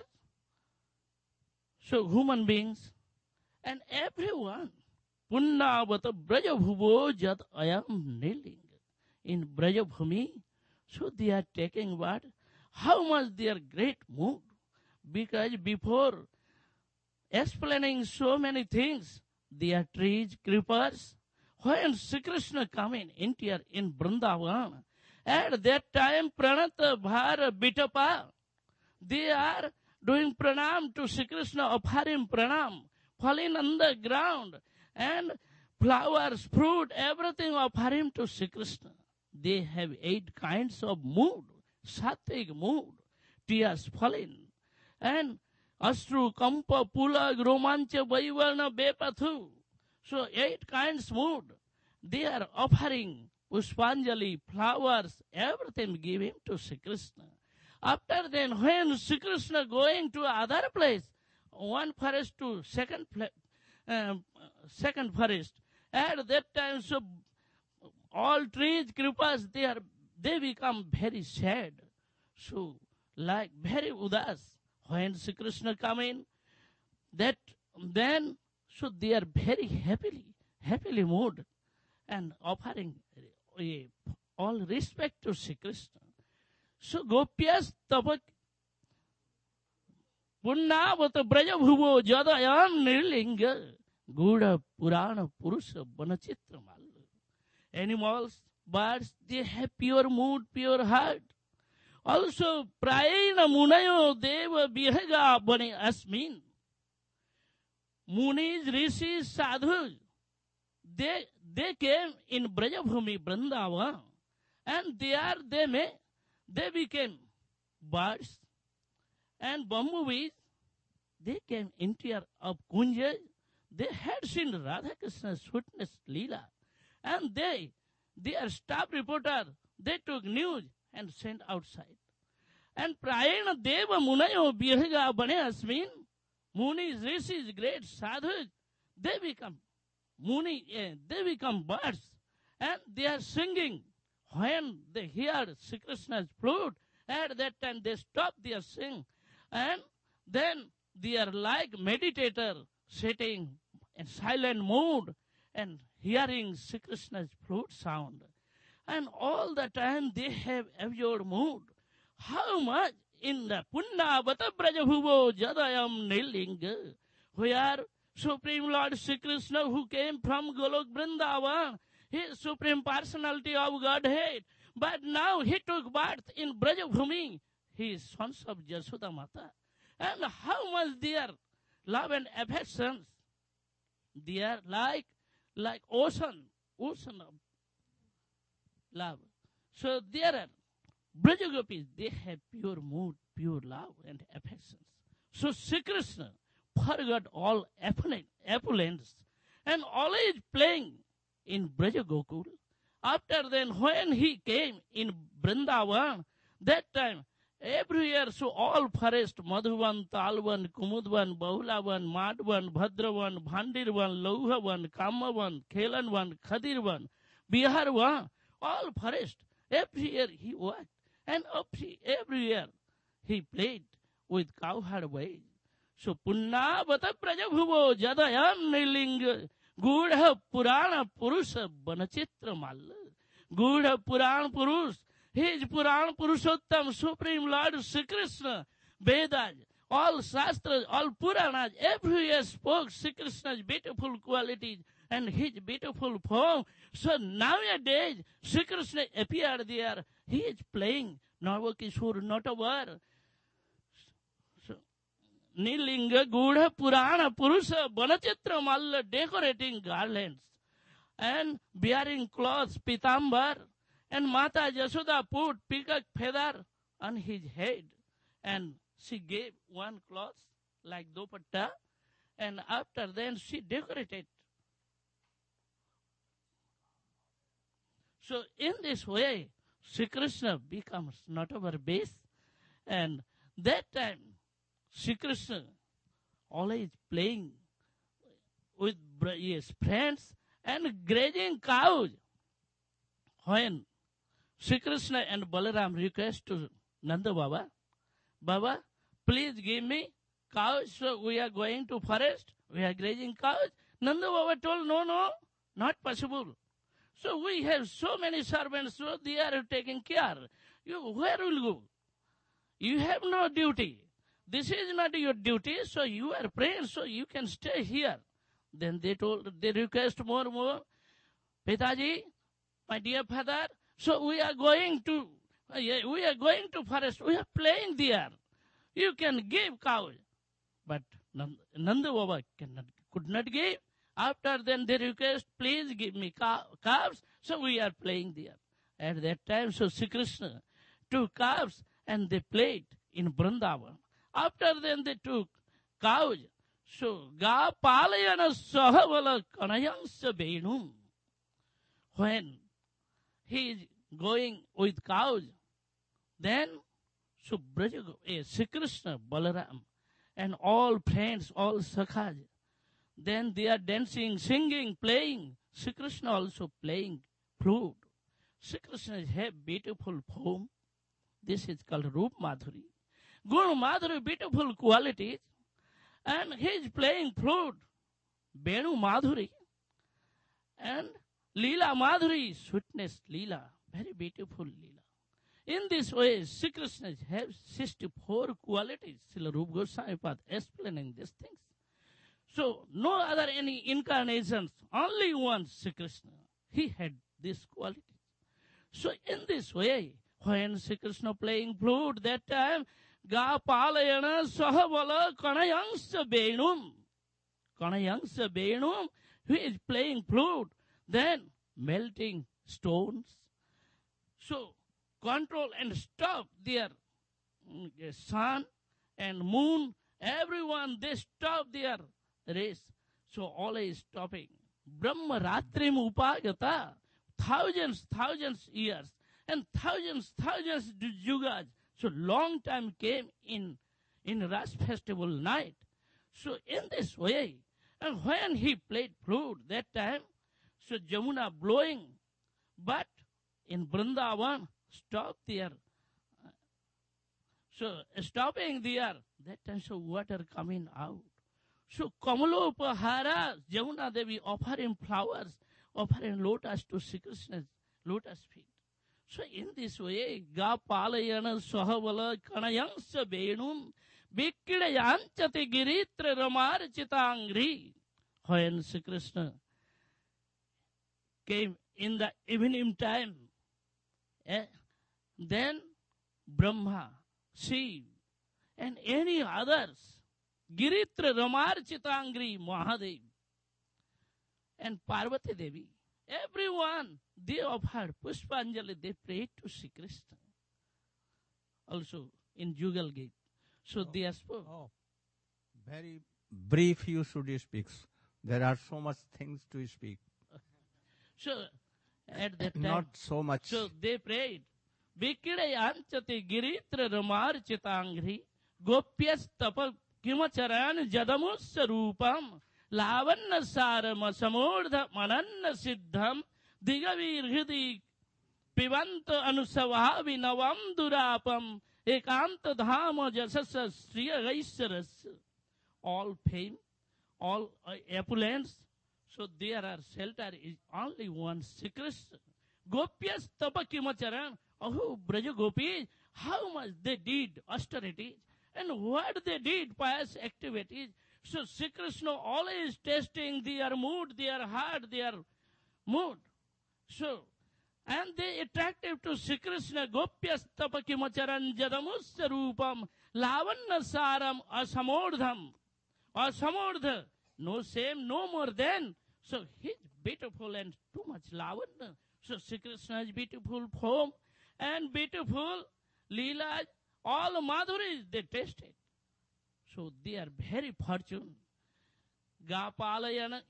so human beings, and everyone. Punnavata Brajabhuvo Jat Ayam Niling. In Brajabhumi, so they are taking what? How much they are great mood. Because before explaining so many things, they are trees, creepers. When Sri Krishna come in India, in Vrindavan, at that time Pranata Bhara Bitapa, they are doing pranam to Sri Krishna, offering pranam, falling on the ground, and flowers, fruit, everything offering to Sri Krishna. They have eight kinds of mood, sattvic mood, tears falling, and Astru, Kampa, Pulag, Romancha, Vaivarna, Bepathu. So eight kinds mood. They are offering Puspanjali, flowers, everything giving to Sri Krishna. After then, when Sri Krishna going to other place, one forest to second pla- uh, second forest, at that time, so all trees, creepers, they are they become very sad. So, like very udas. When Sri Krishna come in, that then, so they are very happily, happily moved and offering uh, all respect to Sri Krishna. So Gopyas tapak Punnavata Brajabhuvo Jadayam Nirlinga Guda Purana Purusha Banachitra. Animals, birds, they have pure mood, pure heart. Also, Prayena Munayo Deva Bihaga Bani Asmin. Munis, Rishis, Sadhus, they, they came in Brajabhumi, Vrindavan, and there they may, they became birds and bumblebees. They came interior of Kunja. They had seen Radha Krishna's sweetness Leela, and they, their staff reporter, they took news and sent outside. And Prayena Deva Munayo Bihaga Bane Asmin, Munis, Rishis, great sadhus, they become Muni, eh, they become birds, and they are singing. When they hear Sri Krishna's flute, at that time they stop their sing, and then they are like meditator sitting in silent mood and hearing Sri Krishna's flute sound. And all the time they have absorbed mood. How much in the Punnavata Brajabhuvo Jadayam Nilinga, where Supreme Lord Sri Krishna, who came from Golok Vrindavan, his Supreme Personality of Godhead, but now he took birth in Brajabhumi, he is sons of Jasoda Mata. And how much their love and affections, they are like, like ocean, ocean of love. So there are Braja Gopis, they have pure mood, pure love and affections. So Sri Krishna forgot all opulence and always playing in Braja Gokul. After then, when he came in Vrindavan, that time, every year, so all forest, Madhuvan, Talvan, Kumudvan, Bahulavan, Madhvan, Bhadravan, Bhandirvan, Lauhavan, Kamavan, Khelanvan, Khadirvan, Biharvan, all forest, every year he worked. And every year he played with cowherd ways. So Punna Bata Prajabhuvo Jadayam Niling Gudha Purana Purusa Banachitra Malla. Gudha Puran Purus, his Puran Purusottam, Supreme Lord Sri Krishna, Vedas, all Shastras, all Puranas, every year spoke Sri Krishna's beautiful qualities and his beautiful form. So nowadays, Sri Krishna appeared there. He is playing Navakishur, not a word. So, Nilinga, Gudha, Purana, Purusa, Banachitra Malla, decorating garlands and bearing clothes, Pitambar, and Mata Yashoda put peacock feather on his head, and she gave one cloth like dupatta, and after then she decorated. So in this way, Sri Krishna becomes not our base, and that time Sri Krishna always playing with his friends and grazing cows. When Sri Krishna and Balaram request to Nanda Baba, Baba, please give me cows, so we are going to forest, we are grazing cows. Nanda Baba told, no, no, not possible. So we have so many servants, so they are taking care. You, where will you go? You have no duty. This is not your duty, so you are praying, so you can stay here. Then they told, they request more and more, Pitaji, my dear father, so we are going to, uh, we are going to forest, we are playing there. You can give cows. But Nanda Baba cannot, could not give. After then they request, please give me calves. So we are playing there. At that time, so Sri Krishna took calves and they played in Vrindavan. After then they took cows. So Ga Palayana Sahavala Kanayansa Benum. When he is going with cows, then so Braja, eh, Sri Krishna, Balaram, and all friends, all sakhas, then they are dancing, singing, playing. Sri Krishna also playing flute. Sri Krishna has beautiful form. This is called Rup Madhuri. Gun Madhuri, beautiful qualities. And he is playing flute. Benu Madhuri. And Leela Madhuri, sweetness Leela. Very beautiful Leela. In this way, Sri Krishna has sixty-four qualities. Srila Rupa Goswami Pad explaining these things. So, no other any incarnations, only one Sri Krishna. He had these qualities. So, in this way, when Sri Krishna playing flute, that time, Ga Palayana Sahavala Kanayangsa Benum. Kanayangsa Benum, who is playing flute, then melting stones. So, control and stop their uh, sun and moon, everyone, they stop their race. So all is stopping. Brahma Ratrim Upagata, thousands, thousands years, and thousands, thousands yugas. So long time came in, in Ras festival night. So in this way, and when he played flute that time, so Jamuna blowing, but in Vrindavan, stop there. So stopping there, that time so water coming out. So Kamalopahara, Jamuna Devi offering flowers, offering lotus to Sri Krishna's lotus feet. So in this way, Ga Palayana Sahavala Kanayansa Benum, Bikidayanchati Giritra Ramar Chitangri. When Sri Krishna came in the evening time, eh, then Brahma, Shiv, and any others, Giritra Ramar Chitangri Mahadev, and Parvati Devi, everyone, they offered Pushpanjali, they prayed to Sri Krishna. also in Jugal Gate. So Oh. they spoke. Oh, very brief you should speak. There are so much things to speak. So at that time, Not so much. so they prayed. Vikirayanchati giritra ramar chitangri gopyas tapa kimacharan jadamus rupam lavanna sarama samordha mananna siddham digavir hidi pivanta anusavha vinavam durapam ekanta dhama jasasa striya gaisaras. All fame, all uh, opulence. So there are shelter is only one secret. Gopyas tapa kimacharan. Oh, Braja Gopis, how much they did austerities and what they did pious activities. So Sri Krishna always testing their mood, their heart, their mood. So, and they attractive to Sri Krishna. Gopyas tapa kimacharan jadamus rupam lavanna saram asamordham. Asamordha. No same, no more than. So he's beautiful and too much lavana. So Sri Krishna is beautiful form and beautiful leela, all madhuris they tasted. So they are very fortunate. Gapalayana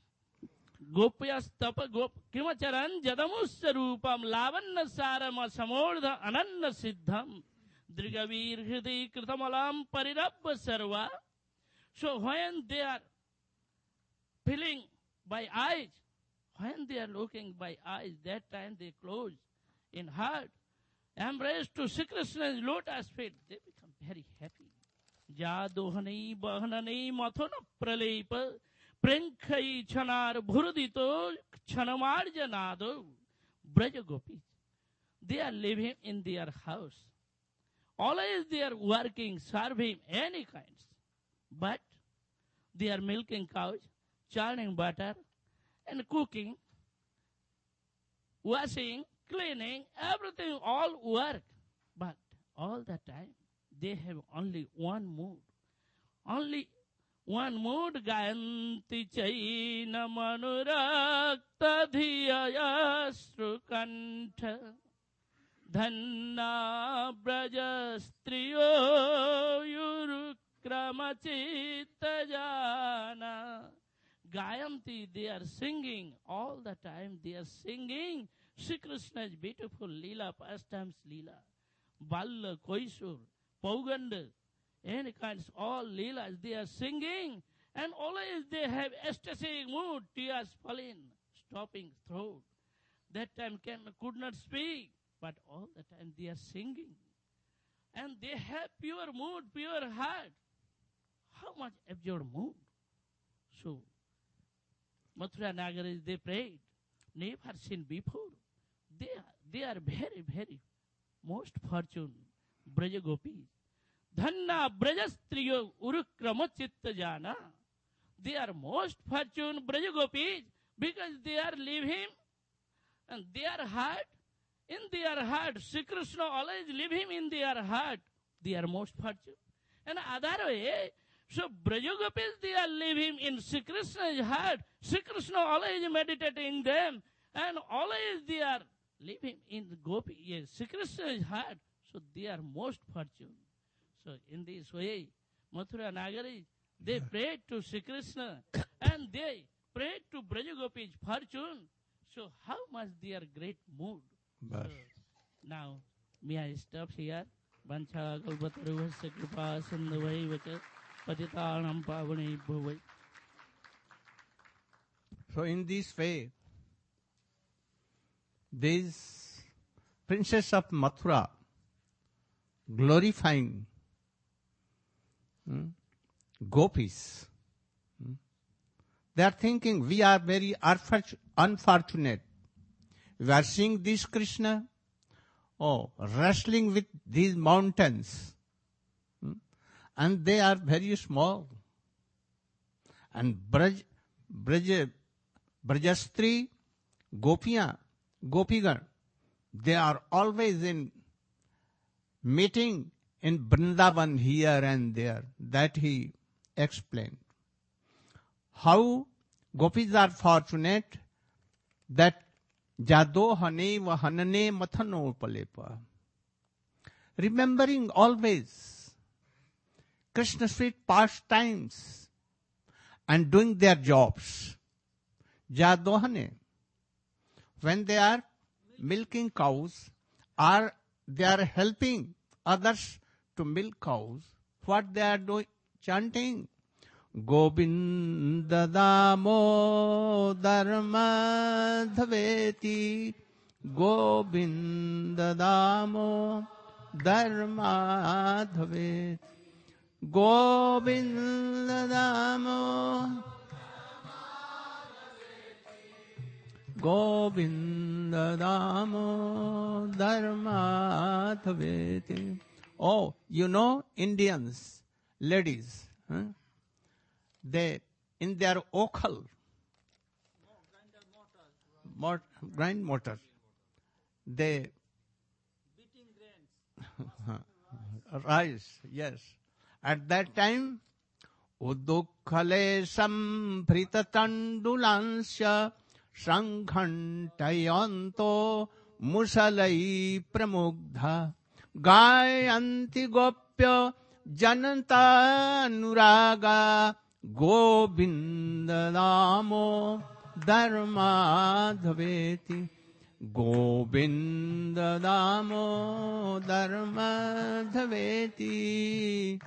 Gopyas tapa gop kimacharan jadamus rupam lavanna sarama samordha ananna siddham drigavir hridhi kritamalam parirabba sarva. So when they are feeling by eyes, when they are looking by eyes, that time they close in heart, embrace to Sri Krishna's lotus feet, they become very happy. Jadohani bahanani mathona pralepa prenkhai chanar bhurdito chanamarjanado Braja Gopis. They are living in their house. Always they are working, serving any kinds. But they are milking cows, churning butter, and cooking, washing, cleaning, everything, all work. But all the time, they have only one mood. Only one mood. Gayanti chaina manurakta dhiyaya srukantha dhanna brajastriyo yurukramachitta jana. Gayanti, they are singing all the time. They are singing Sri Krishna's beautiful Leela, pastimes Leela. Balla, Koisur, Pauganda, any kinds, all Leelas, they are singing. And always they have ecstatic mood, tears falling, stopping throat. That time can, could not speak, but all the time they are singing. And they have pure mood, pure heart. How much absurd mood. So, Mathura Nagaris, they prayed, never seen before. They are, they are very, very most fortunate Braja Gopis. Dhanna Brajastriyo Urukrama Chitta Jana. They are most fortunate Braja Gopis because they are living and their heart, in their heart, Sri Krishna always live him in their heart. They are most fortunate. And other way, so Braja Gopis, they are living in Sri Krishna's heart. Sri Krishna always meditating them, and always they are living in Gopi, yes, Sri Krishna's heart. So they are most fortunate. So in this way, Mathura Nagari, they prayed to Sri Krishna, and they prayed to Braja Gopis' fortune. So how much they are great mood. So now, may I stop here? Vancha kalpataruvasya kripa sindhavai vacha patitanam pavane bhavai. So in this way, this princess of Mathura glorifying hmm, gopis. Hmm, they are thinking we are very unfortunate. We are seeing this Krishna, oh, wrestling with these mountains. Hmm, and they are very small. And Braj, Braj, Brajastri, Gopiya, Gopigan, they are always in meeting in Vrindavan here and there. That he explained. How gopis are fortunate that Jadohane Vahanane Mathano Palepa. remembering always Krishna's sweet pastimes and doing their jobs. Jadohane, when they are milking cows or they are helping others to milk cows, what they are doing? Chanting Govinda Damodar Madhaveti, Govinda Damodar Madhaveti, Govinda Damodar Govinda Damodar Madhaveti. Oh, you know, Indians, ladies, huh? They, in their ochal, mort, grind mortar, they, rice, yes. At that time, Udukhale samprita tandulansya Sankhantayanto musalai pramugdha Gayanti gopya jananta nuraga Govinda Damo Dharmadhaveti Govinda Damo Dharmadhaveti.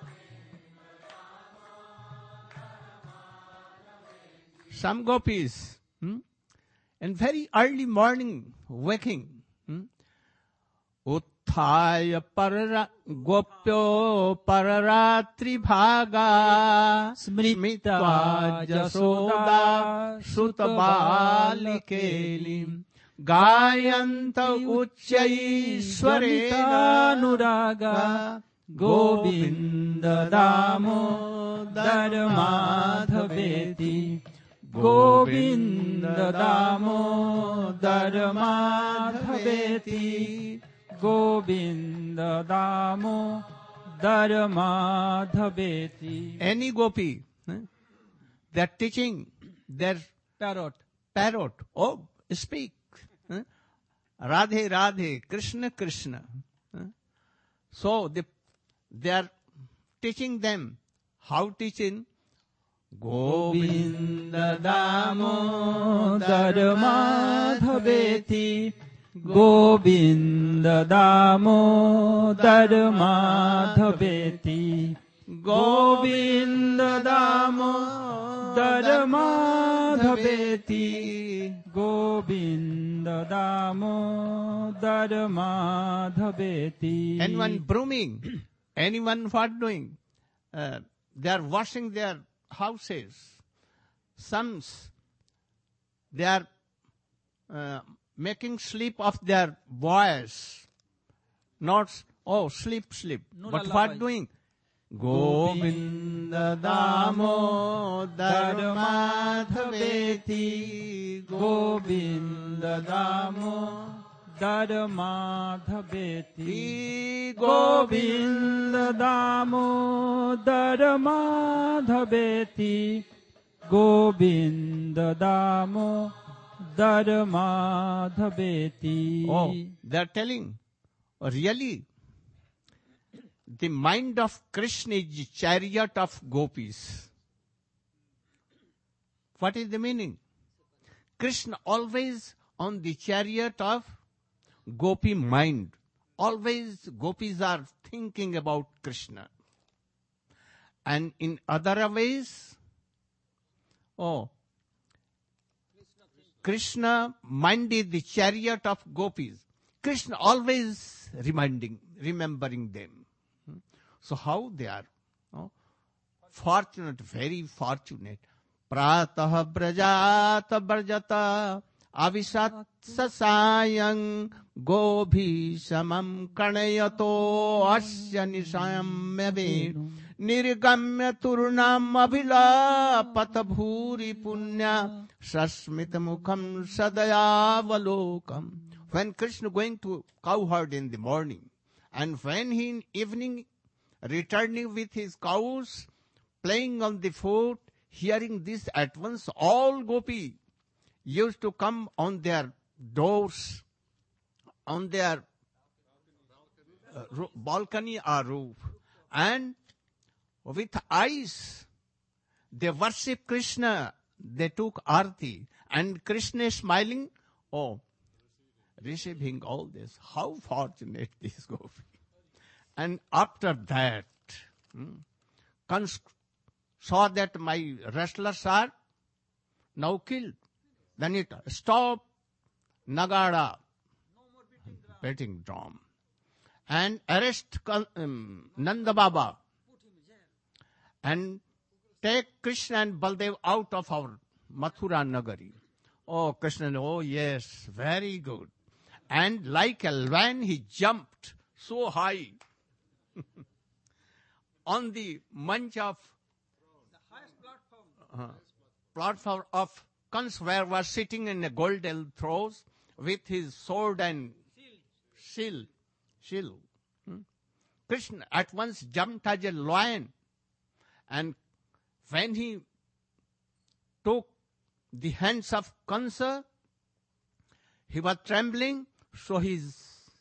Some gopis, hmm? And very early morning waking, hmm? Uthaya parara gopyo pararatri bhaga smritva jasoda sutabalikelim gayanta uchchaiswarena nuraga Govinda Damodar Madhaveti Govinda Damodar Madhaveti Govinda Damodar Madhaveti. Any gopi, eh? They are teaching their parrot. Parrot. Oh, speak. Eh? Radhe Radhe, Krishna Krishna. Eh? So they, they are teaching them. How teaching? Govinda Damodar Madhaveti Govinda Damodar Madhaveti Govinda Damodar Madhaveti Govinda Damodar Madhaveti. Anyone brooming? Anyone what doing? Uh, they are washing their houses. Some they are uh, making sleep of their boys. Not, oh, sleep, sleep. No, but what doing? Govinda Damodar Madhaveti Govinda Damodar Madhaveti Govinda Damodar Madhaveti Govinda Damodar Madhaveti. Oh, they are telling, really, the mind of Krishna is chariot of gopis. What is the meaning? Krishna always on the chariot of gopi mind. Always gopis are thinking about Krishna. And in other ways, oh, Krishna mind is the chariot of gopis. Krishna always reminding, remembering them. So how they are? Oh, fortunate, very fortunate. Pratah brajata brajata avisat sasayang gobhi samam kanayato asya nisayamyave nirgamya turnam abhila patabhuri punya sasmita mukham sadayavalokam. When Krishna going to cow herd in the morning, and when he in evening returning with his cows, playing on the foot, hearing this at once, all gopi used to come on their doors, on their uh, ro- balcony or roof, and with eyes they worship Krishna. They took arti, and Krishna is smiling, oh, receiving all this. How fortunate this gopi. And after that, hmm, Kans saw that my wrestlers are now killed. Then it stopped Nagada, beating drum, and arrest um, Nanda Baba and take Krishna and Baldev out of our Mathura Nagari. Oh, Krishna, oh yes, very good. And like a lion, he jumped so high on the munch of uh, platform of Kans, where was sitting in a golden thrones with his sword and shield. shield. Hmm? Krishna at once jumped as a lion, and when he took the hands of Kansa, he was trembling, so his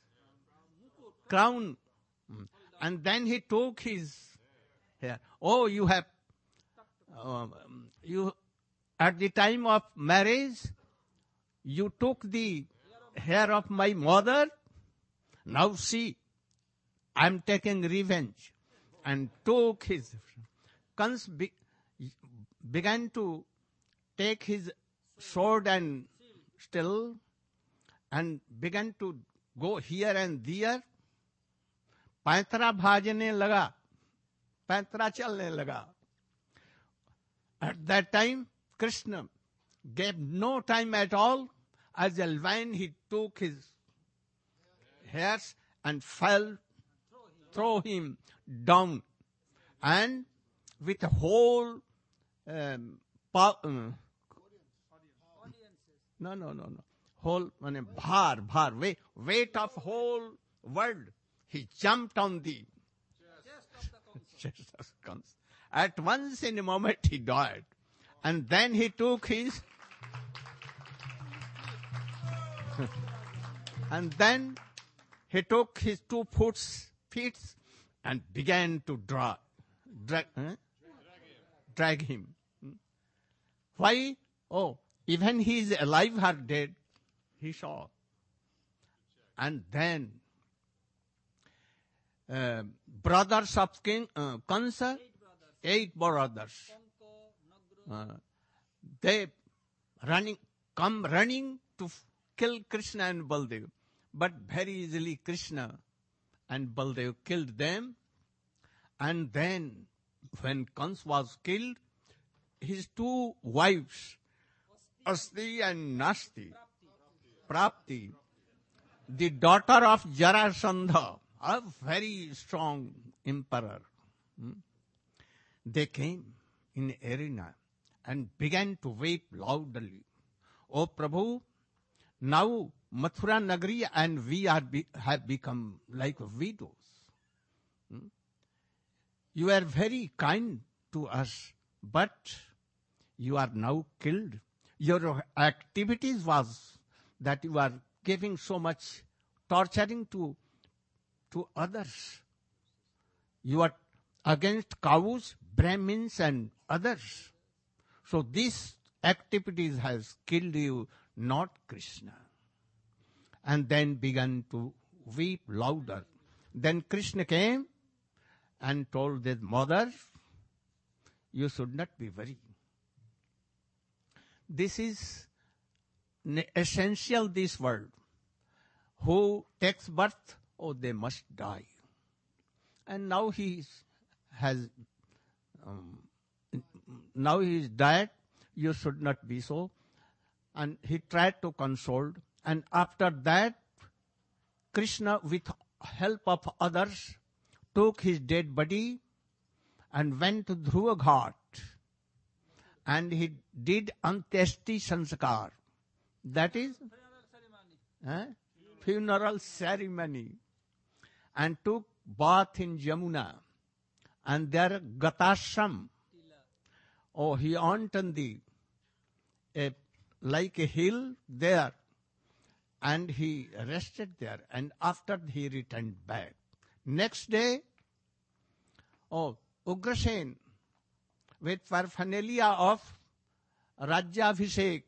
crown, and then he took his hair. Oh, you have, uh, you, at the time of marriage, you took the hair of my mother. Now see, I am taking revenge. And took his, Kans be, began to take his sword and still, and began to go here and there. पैंतरा भाजने लगा, पैंतरा चलने लगा. At that time, Krishna gave no time at all. As a lion, he took his hairs and fell, throw him down, and with a whole um, pa- um, no, no, no, no, whole mane, bhar, bhar, weight, weight of whole world, he jumped on the chest of Kans. At once, in a moment, he died, and then he took his, and then he took his two foot feet and began to draw, drag, huh? drag him. Why? Oh, even he is alive or dead, he saw. And then, uh, brothers of King uh, Kansa, eight brothers, uh, they running, come running to f- kill Krishna and Baldev. But very easily Krishna and Baldev killed them. And then when Kans was killed, his two wives, Asti and Nasti, Prapti, the daughter of Jarasandha, a very strong emperor, hmm, they came in arena and began to weep loudly. Oh Prabhu, now Mathura Nagari and we are be, have become like widows. Hmm? You are very kind to us, but you are now killed. Your activities was that you are giving so much torturing to, to others. You are against cows, Brahmins and others. So these activities has killed you, not Krishna. And then began to weep louder. Then Krishna came and told his mother, you should not be worried. This is essential, this world. Who takes birth, oh, they must die. And now he has, um, now he is dead, you should not be so. And he tried to console. And after that, Krishna, with help of others, took his dead body and went to Dhruva Ghat. And he did Antyeshti Sanskar. That is eh, funeral ceremony. And took bath in Jamuna. And there Gatashram. Oh, he went on the, a, like a hill there. And he rested there. And after he returned back. Next day, oh, Ugrasen, with paraphernalia of Rajyabhishek,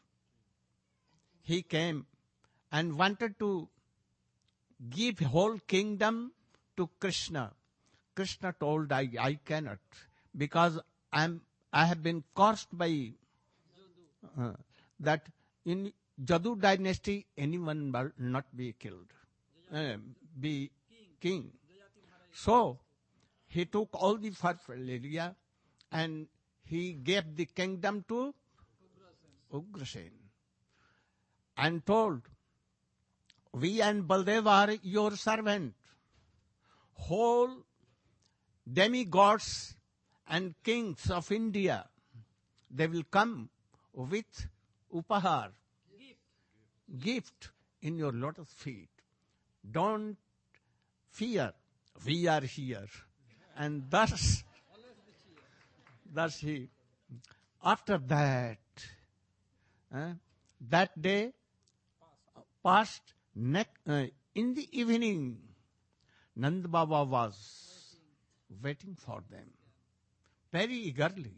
he came and wanted to give whole kingdom to Krishna. Krishna told, I, I cannot, because I'm, I have been cursed by uh, that in Jadu dynasty, anyone will not be killed, uh, be king. So, he took all the paraphernalia and he gave the kingdom to Ugrasen and told, we and Baldev are your servant. Whole demigods and kings of India, they will come with upahar, gift, gift in your lotus feet. Don't fear, we are here. And thus, thus he, after that, uh, that day passed, ne- uh, in the evening, Nand Baba was waiting for them very eagerly.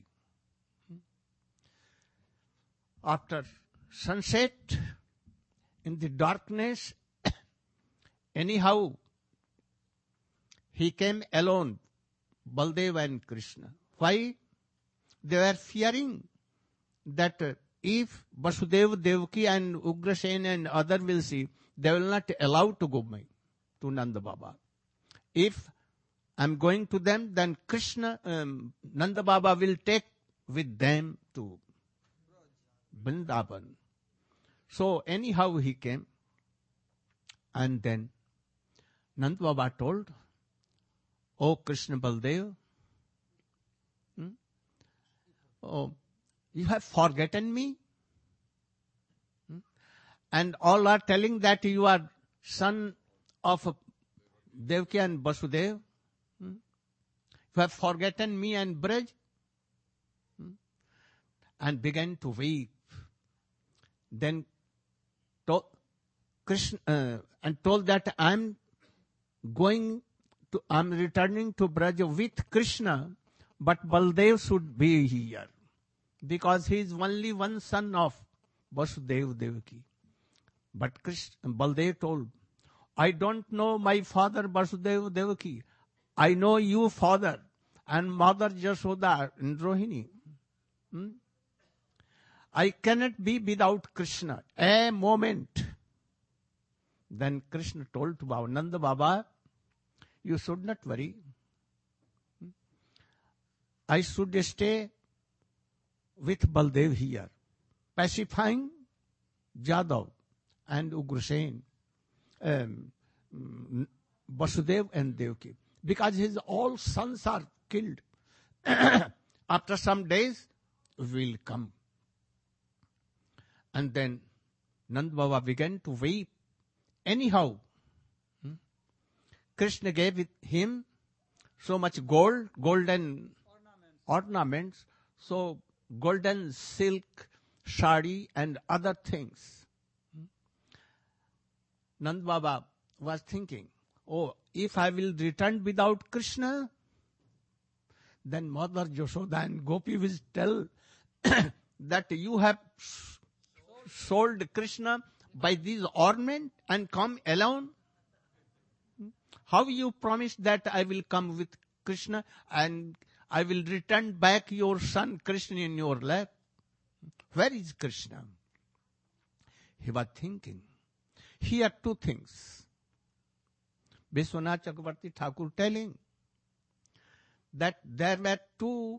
After sunset, in the darkness, anyhow, he came alone, Baldev and Krishna. Why? They were fearing that uh, if Vasudeva, Devaki and Ugrasen and other will see, they will not allow to go me to Nanda Baba. If I'm going to them, then Krishna, um, Nanda Baba will take with them to Vrindavan. So anyhow he came, and then Nanda Baba told, O Krishna Baldev, hmm? oh, you have forgotten me? Hmm? And all are telling that you are son of Devaki and Vasudeva. Hmm? You have forgotten me and Braj? Hmm? And began to weep. Then to, Krishna uh, and told that I'm going to, I'm returning to Braj with Krishna, but Baldev should be here, because he is only one son of Vasudeva Devaki. But Krishna, Baldev told, I don't know my father Vasudeva Devaki. I know you, father, and mother Jashoda and Rohini. Hmm? I cannot be without Krishna. A moment. Then Krishna told to Baba, Nanda Baba, you should not worry. I should stay with Baldev here, pacifying Jadav and Ugrasen, um, Vasudev and Devaki, because his all sons are killed. After some days, we will come. And then Nand Baba began to weep. Anyhow, hmm, Krishna gave it him so much gold, golden ornaments, ornaments so golden silk, sari and other things. Hmm. Nand Baba was thinking, oh, if I will return without Krishna, then Mother Yashoda and Gopi will tell that you have sold Krishna by these ornament and come alone. How you promised that I will come with Krishna and I will return back your son Krishna in your lap? Where is Krishna? He was thinking. Here two things. Vishwanath Chakravarti Thakur telling that there were two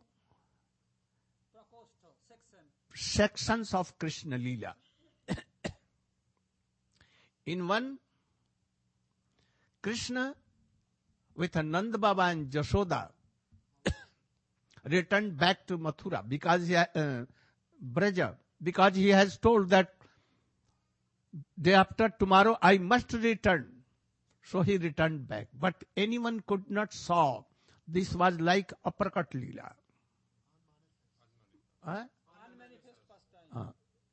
sections of Krishna Leela. In one, Krishna with Nanda Baba and Jashoda returned back to Mathura because he, uh, Braja, because he has told that day after tomorrow I must return. So he returned back. But anyone could not saw. This was like uppercut Leela. Huh? Uh,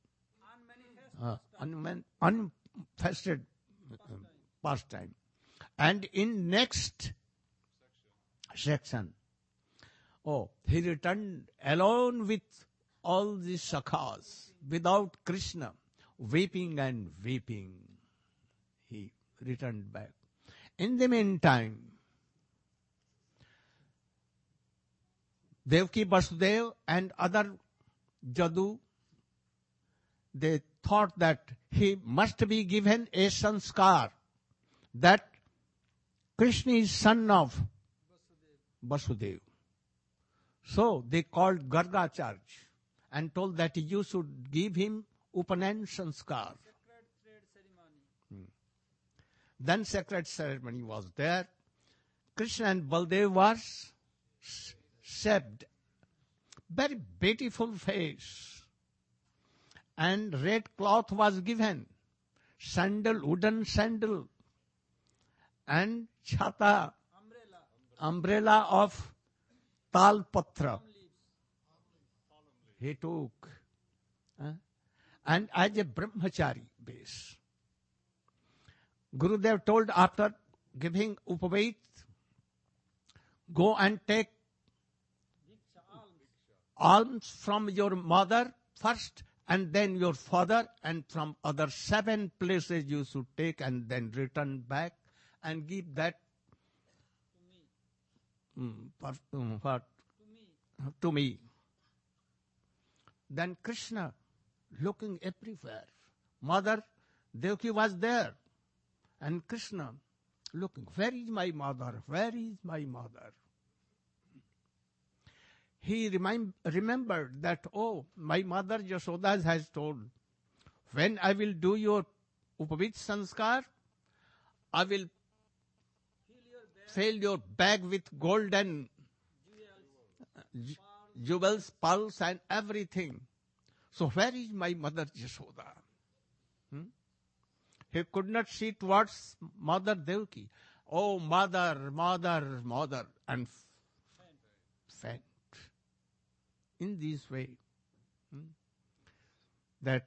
uh, unman- unfasted uh, pastime. And in next section, oh, he returned alone with all the sakhas, without Krishna, weeping and weeping. He returned back. In the meantime, Devaki Vasudeva and other Jadu, they thought that he must be given a sanskar, that Krishna is son of Vasudeva. So they called Gargacharya and told that you should give him Upanan sanskar. Hmm. Then sacred ceremony was there. Krishna and Baldev was shaped. Very beautiful face. And red cloth was given. Sandal, wooden sandal. And chhata, umbrella of tal patra. He took. Uh, and as a brahmachari base. Gurudev told after giving upavait, go and take alms from your mother first and then your father, and from other seven places you should take and then return back and give that mm, per, um, what? To me. to me. Then Krishna looking everywhere. Mother Devaki was there. And Krishna looking, where is my mother? Where is my mother? He remind, remembered that, oh, my mother Yashoda has told, when I will do your Upavit Sanskar, I will fill your bag with gold and ju- jewels, pearls and everything. So where is my mother Yashoda? Hmm? He could not see towards Mother Devaki. Oh, mother, mother, mother, and faint. In this way, hmm, that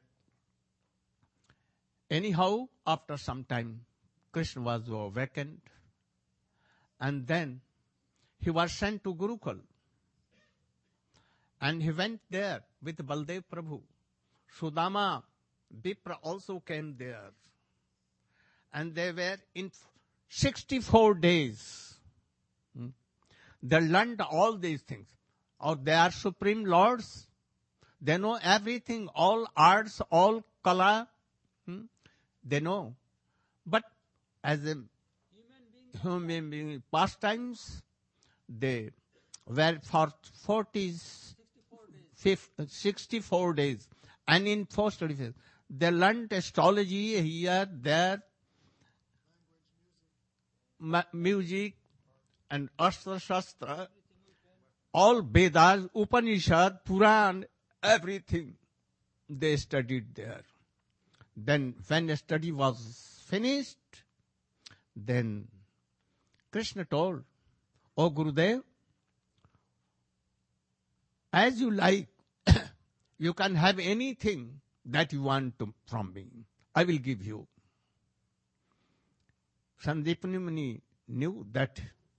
anyhow, after some time, Krishna was awakened, and then he was sent to Gurukul, and he went there with Baldev Prabhu. Sudama, Vipra also came there, and they were in sixty-four days. Hmm. They learned all these things. Or they are supreme lords. They know everything, all arts, all kala. Hmm? They know. But as a human being, pastimes, they were for forty, sixty-four days. And in first days, they learned astrology here, there, ma- music, and Astra Shastra. All Vedas, Upanishad, Puran, everything they studied there. Then when the study was finished, then Krishna told, O Gurudev, as you like, you can have anything that you want to, from me. I will give you. Sandipani Muni knew that,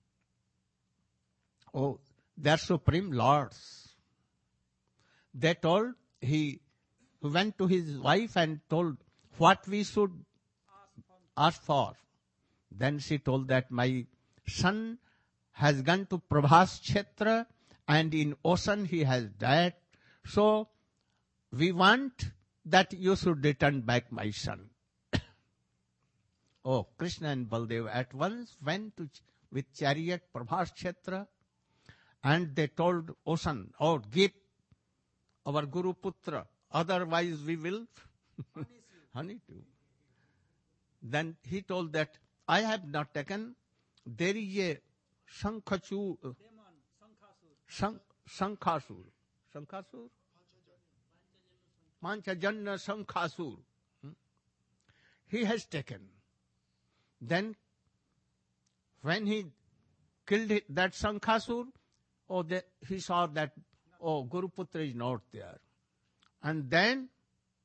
oh, they are supreme lords. They told, he went to his wife and told what we should ask for. Then she told that my son has gone to Prabhas Kshetra and in ocean he has died. So we want that you should return back my son. Oh, Krishna and Baldev at once went to with chariot Prabhas Kshetra. And they told ocean, oh, give our Guru Putra, otherwise we will honey too. Then he told that, I have not taken, there is a Shankhachu, uh, Sank, Sankhasur, Sankhasur? Panchajanna Sankhasur. Hmm? He has taken. Then when he killed it, that Sankhasur, oh, the, he saw that, oh, Guru Putra is not there. And then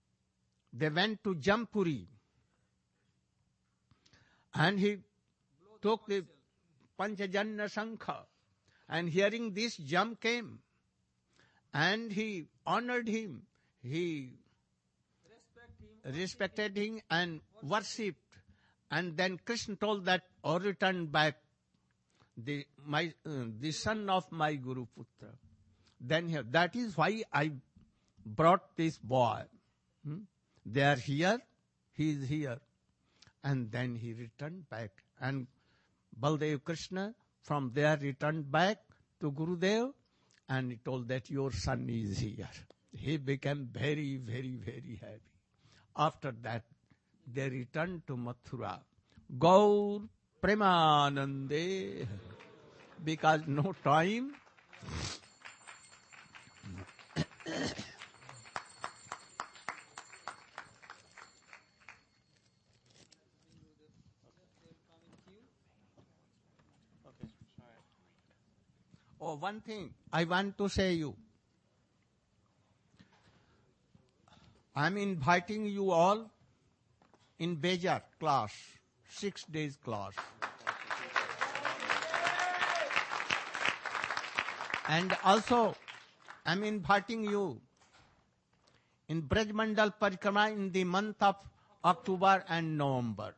they went to Jampuri. And he took the Panchajanna Shankha, and hearing this, Jam came, and he honored him. He respected him and worshipped. And then Krishna told that, or return back, the my uh, the son of my Guru Putra. Then here, that is why I brought this boy. Hmm? They are here, he is here. And then he returned back. And Baldev Krishna from there returned back to Gurudev, and he told that your son is here. He became very, very, very happy. After that, they returned to Mathura. Gaur Premanande. Because no time. Oh, one thing I want to say you. I am inviting you all in Bejar class, six days class. And also, I am inviting you in Braj Mandal Parikrama in the month of October and November.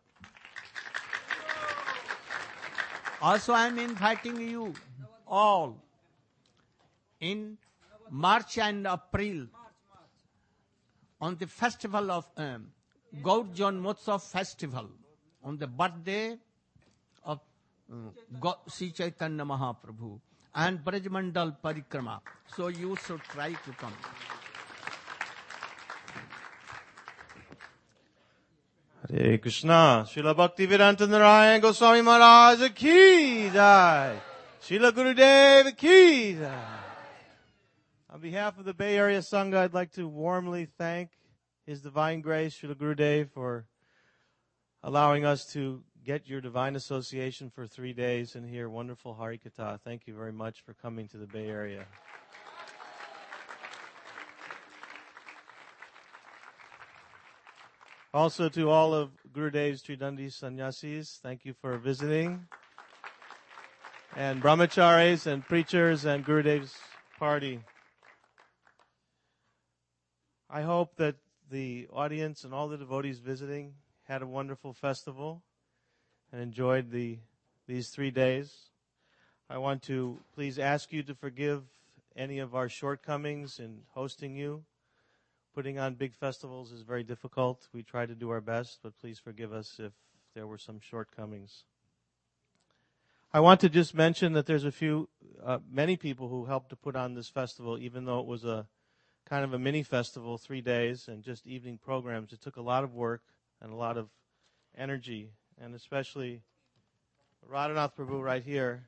Also, I am inviting you all in March and April on the festival of um, Gaur Janmotsav festival, on the birthday of uh, Sri Chaitanya Mahaprabhu and Braj Mandal Parikrama. So you should try to come. Hare Krishna, Srila Bhaktivedanta Narayan Goswami Maharaj ki jai, Srila Gurudev ki jai. On behalf of the Bay Area Sangha, I'd like to warmly thank His Divine Grace, Srila Gurudev, for allowing us to get your divine association for three days and hear wonderful Harikatha. Thank you very much for coming to the Bay Area. Also to all of Gurudev's Tridandi Sannyasis, thank you for visiting. And brahmacharis and preachers and Gurudev's party. I hope that the audience and all the devotees visiting had a wonderful festival and enjoyed the these three days. I want to please ask you to forgive any of our shortcomings in hosting you. Putting on big festivals is very difficult. We try to do our best, but please forgive us if there were some shortcomings. I want to just mention that there's a few, uh, many people who helped to put on this festival, even though it was a kind of a mini festival, three days, and just evening programs. It took a lot of work and a lot of energy, and especially Radhanath Prabhu right here.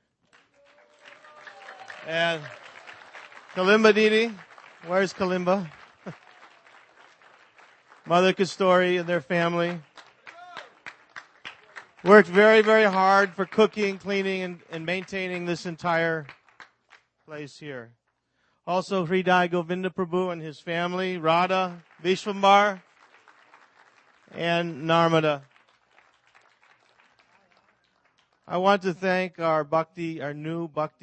And Kalimba Didi, where's Kalimba? Mother Kastori and their family worked very, very hard for cooking, cleaning, and, and maintaining this entire place here. Also, Hridai Govinda Prabhu and his family, Radha, Vishwambar, and Narmada. I want to thank our Bhakti, our new Bhakti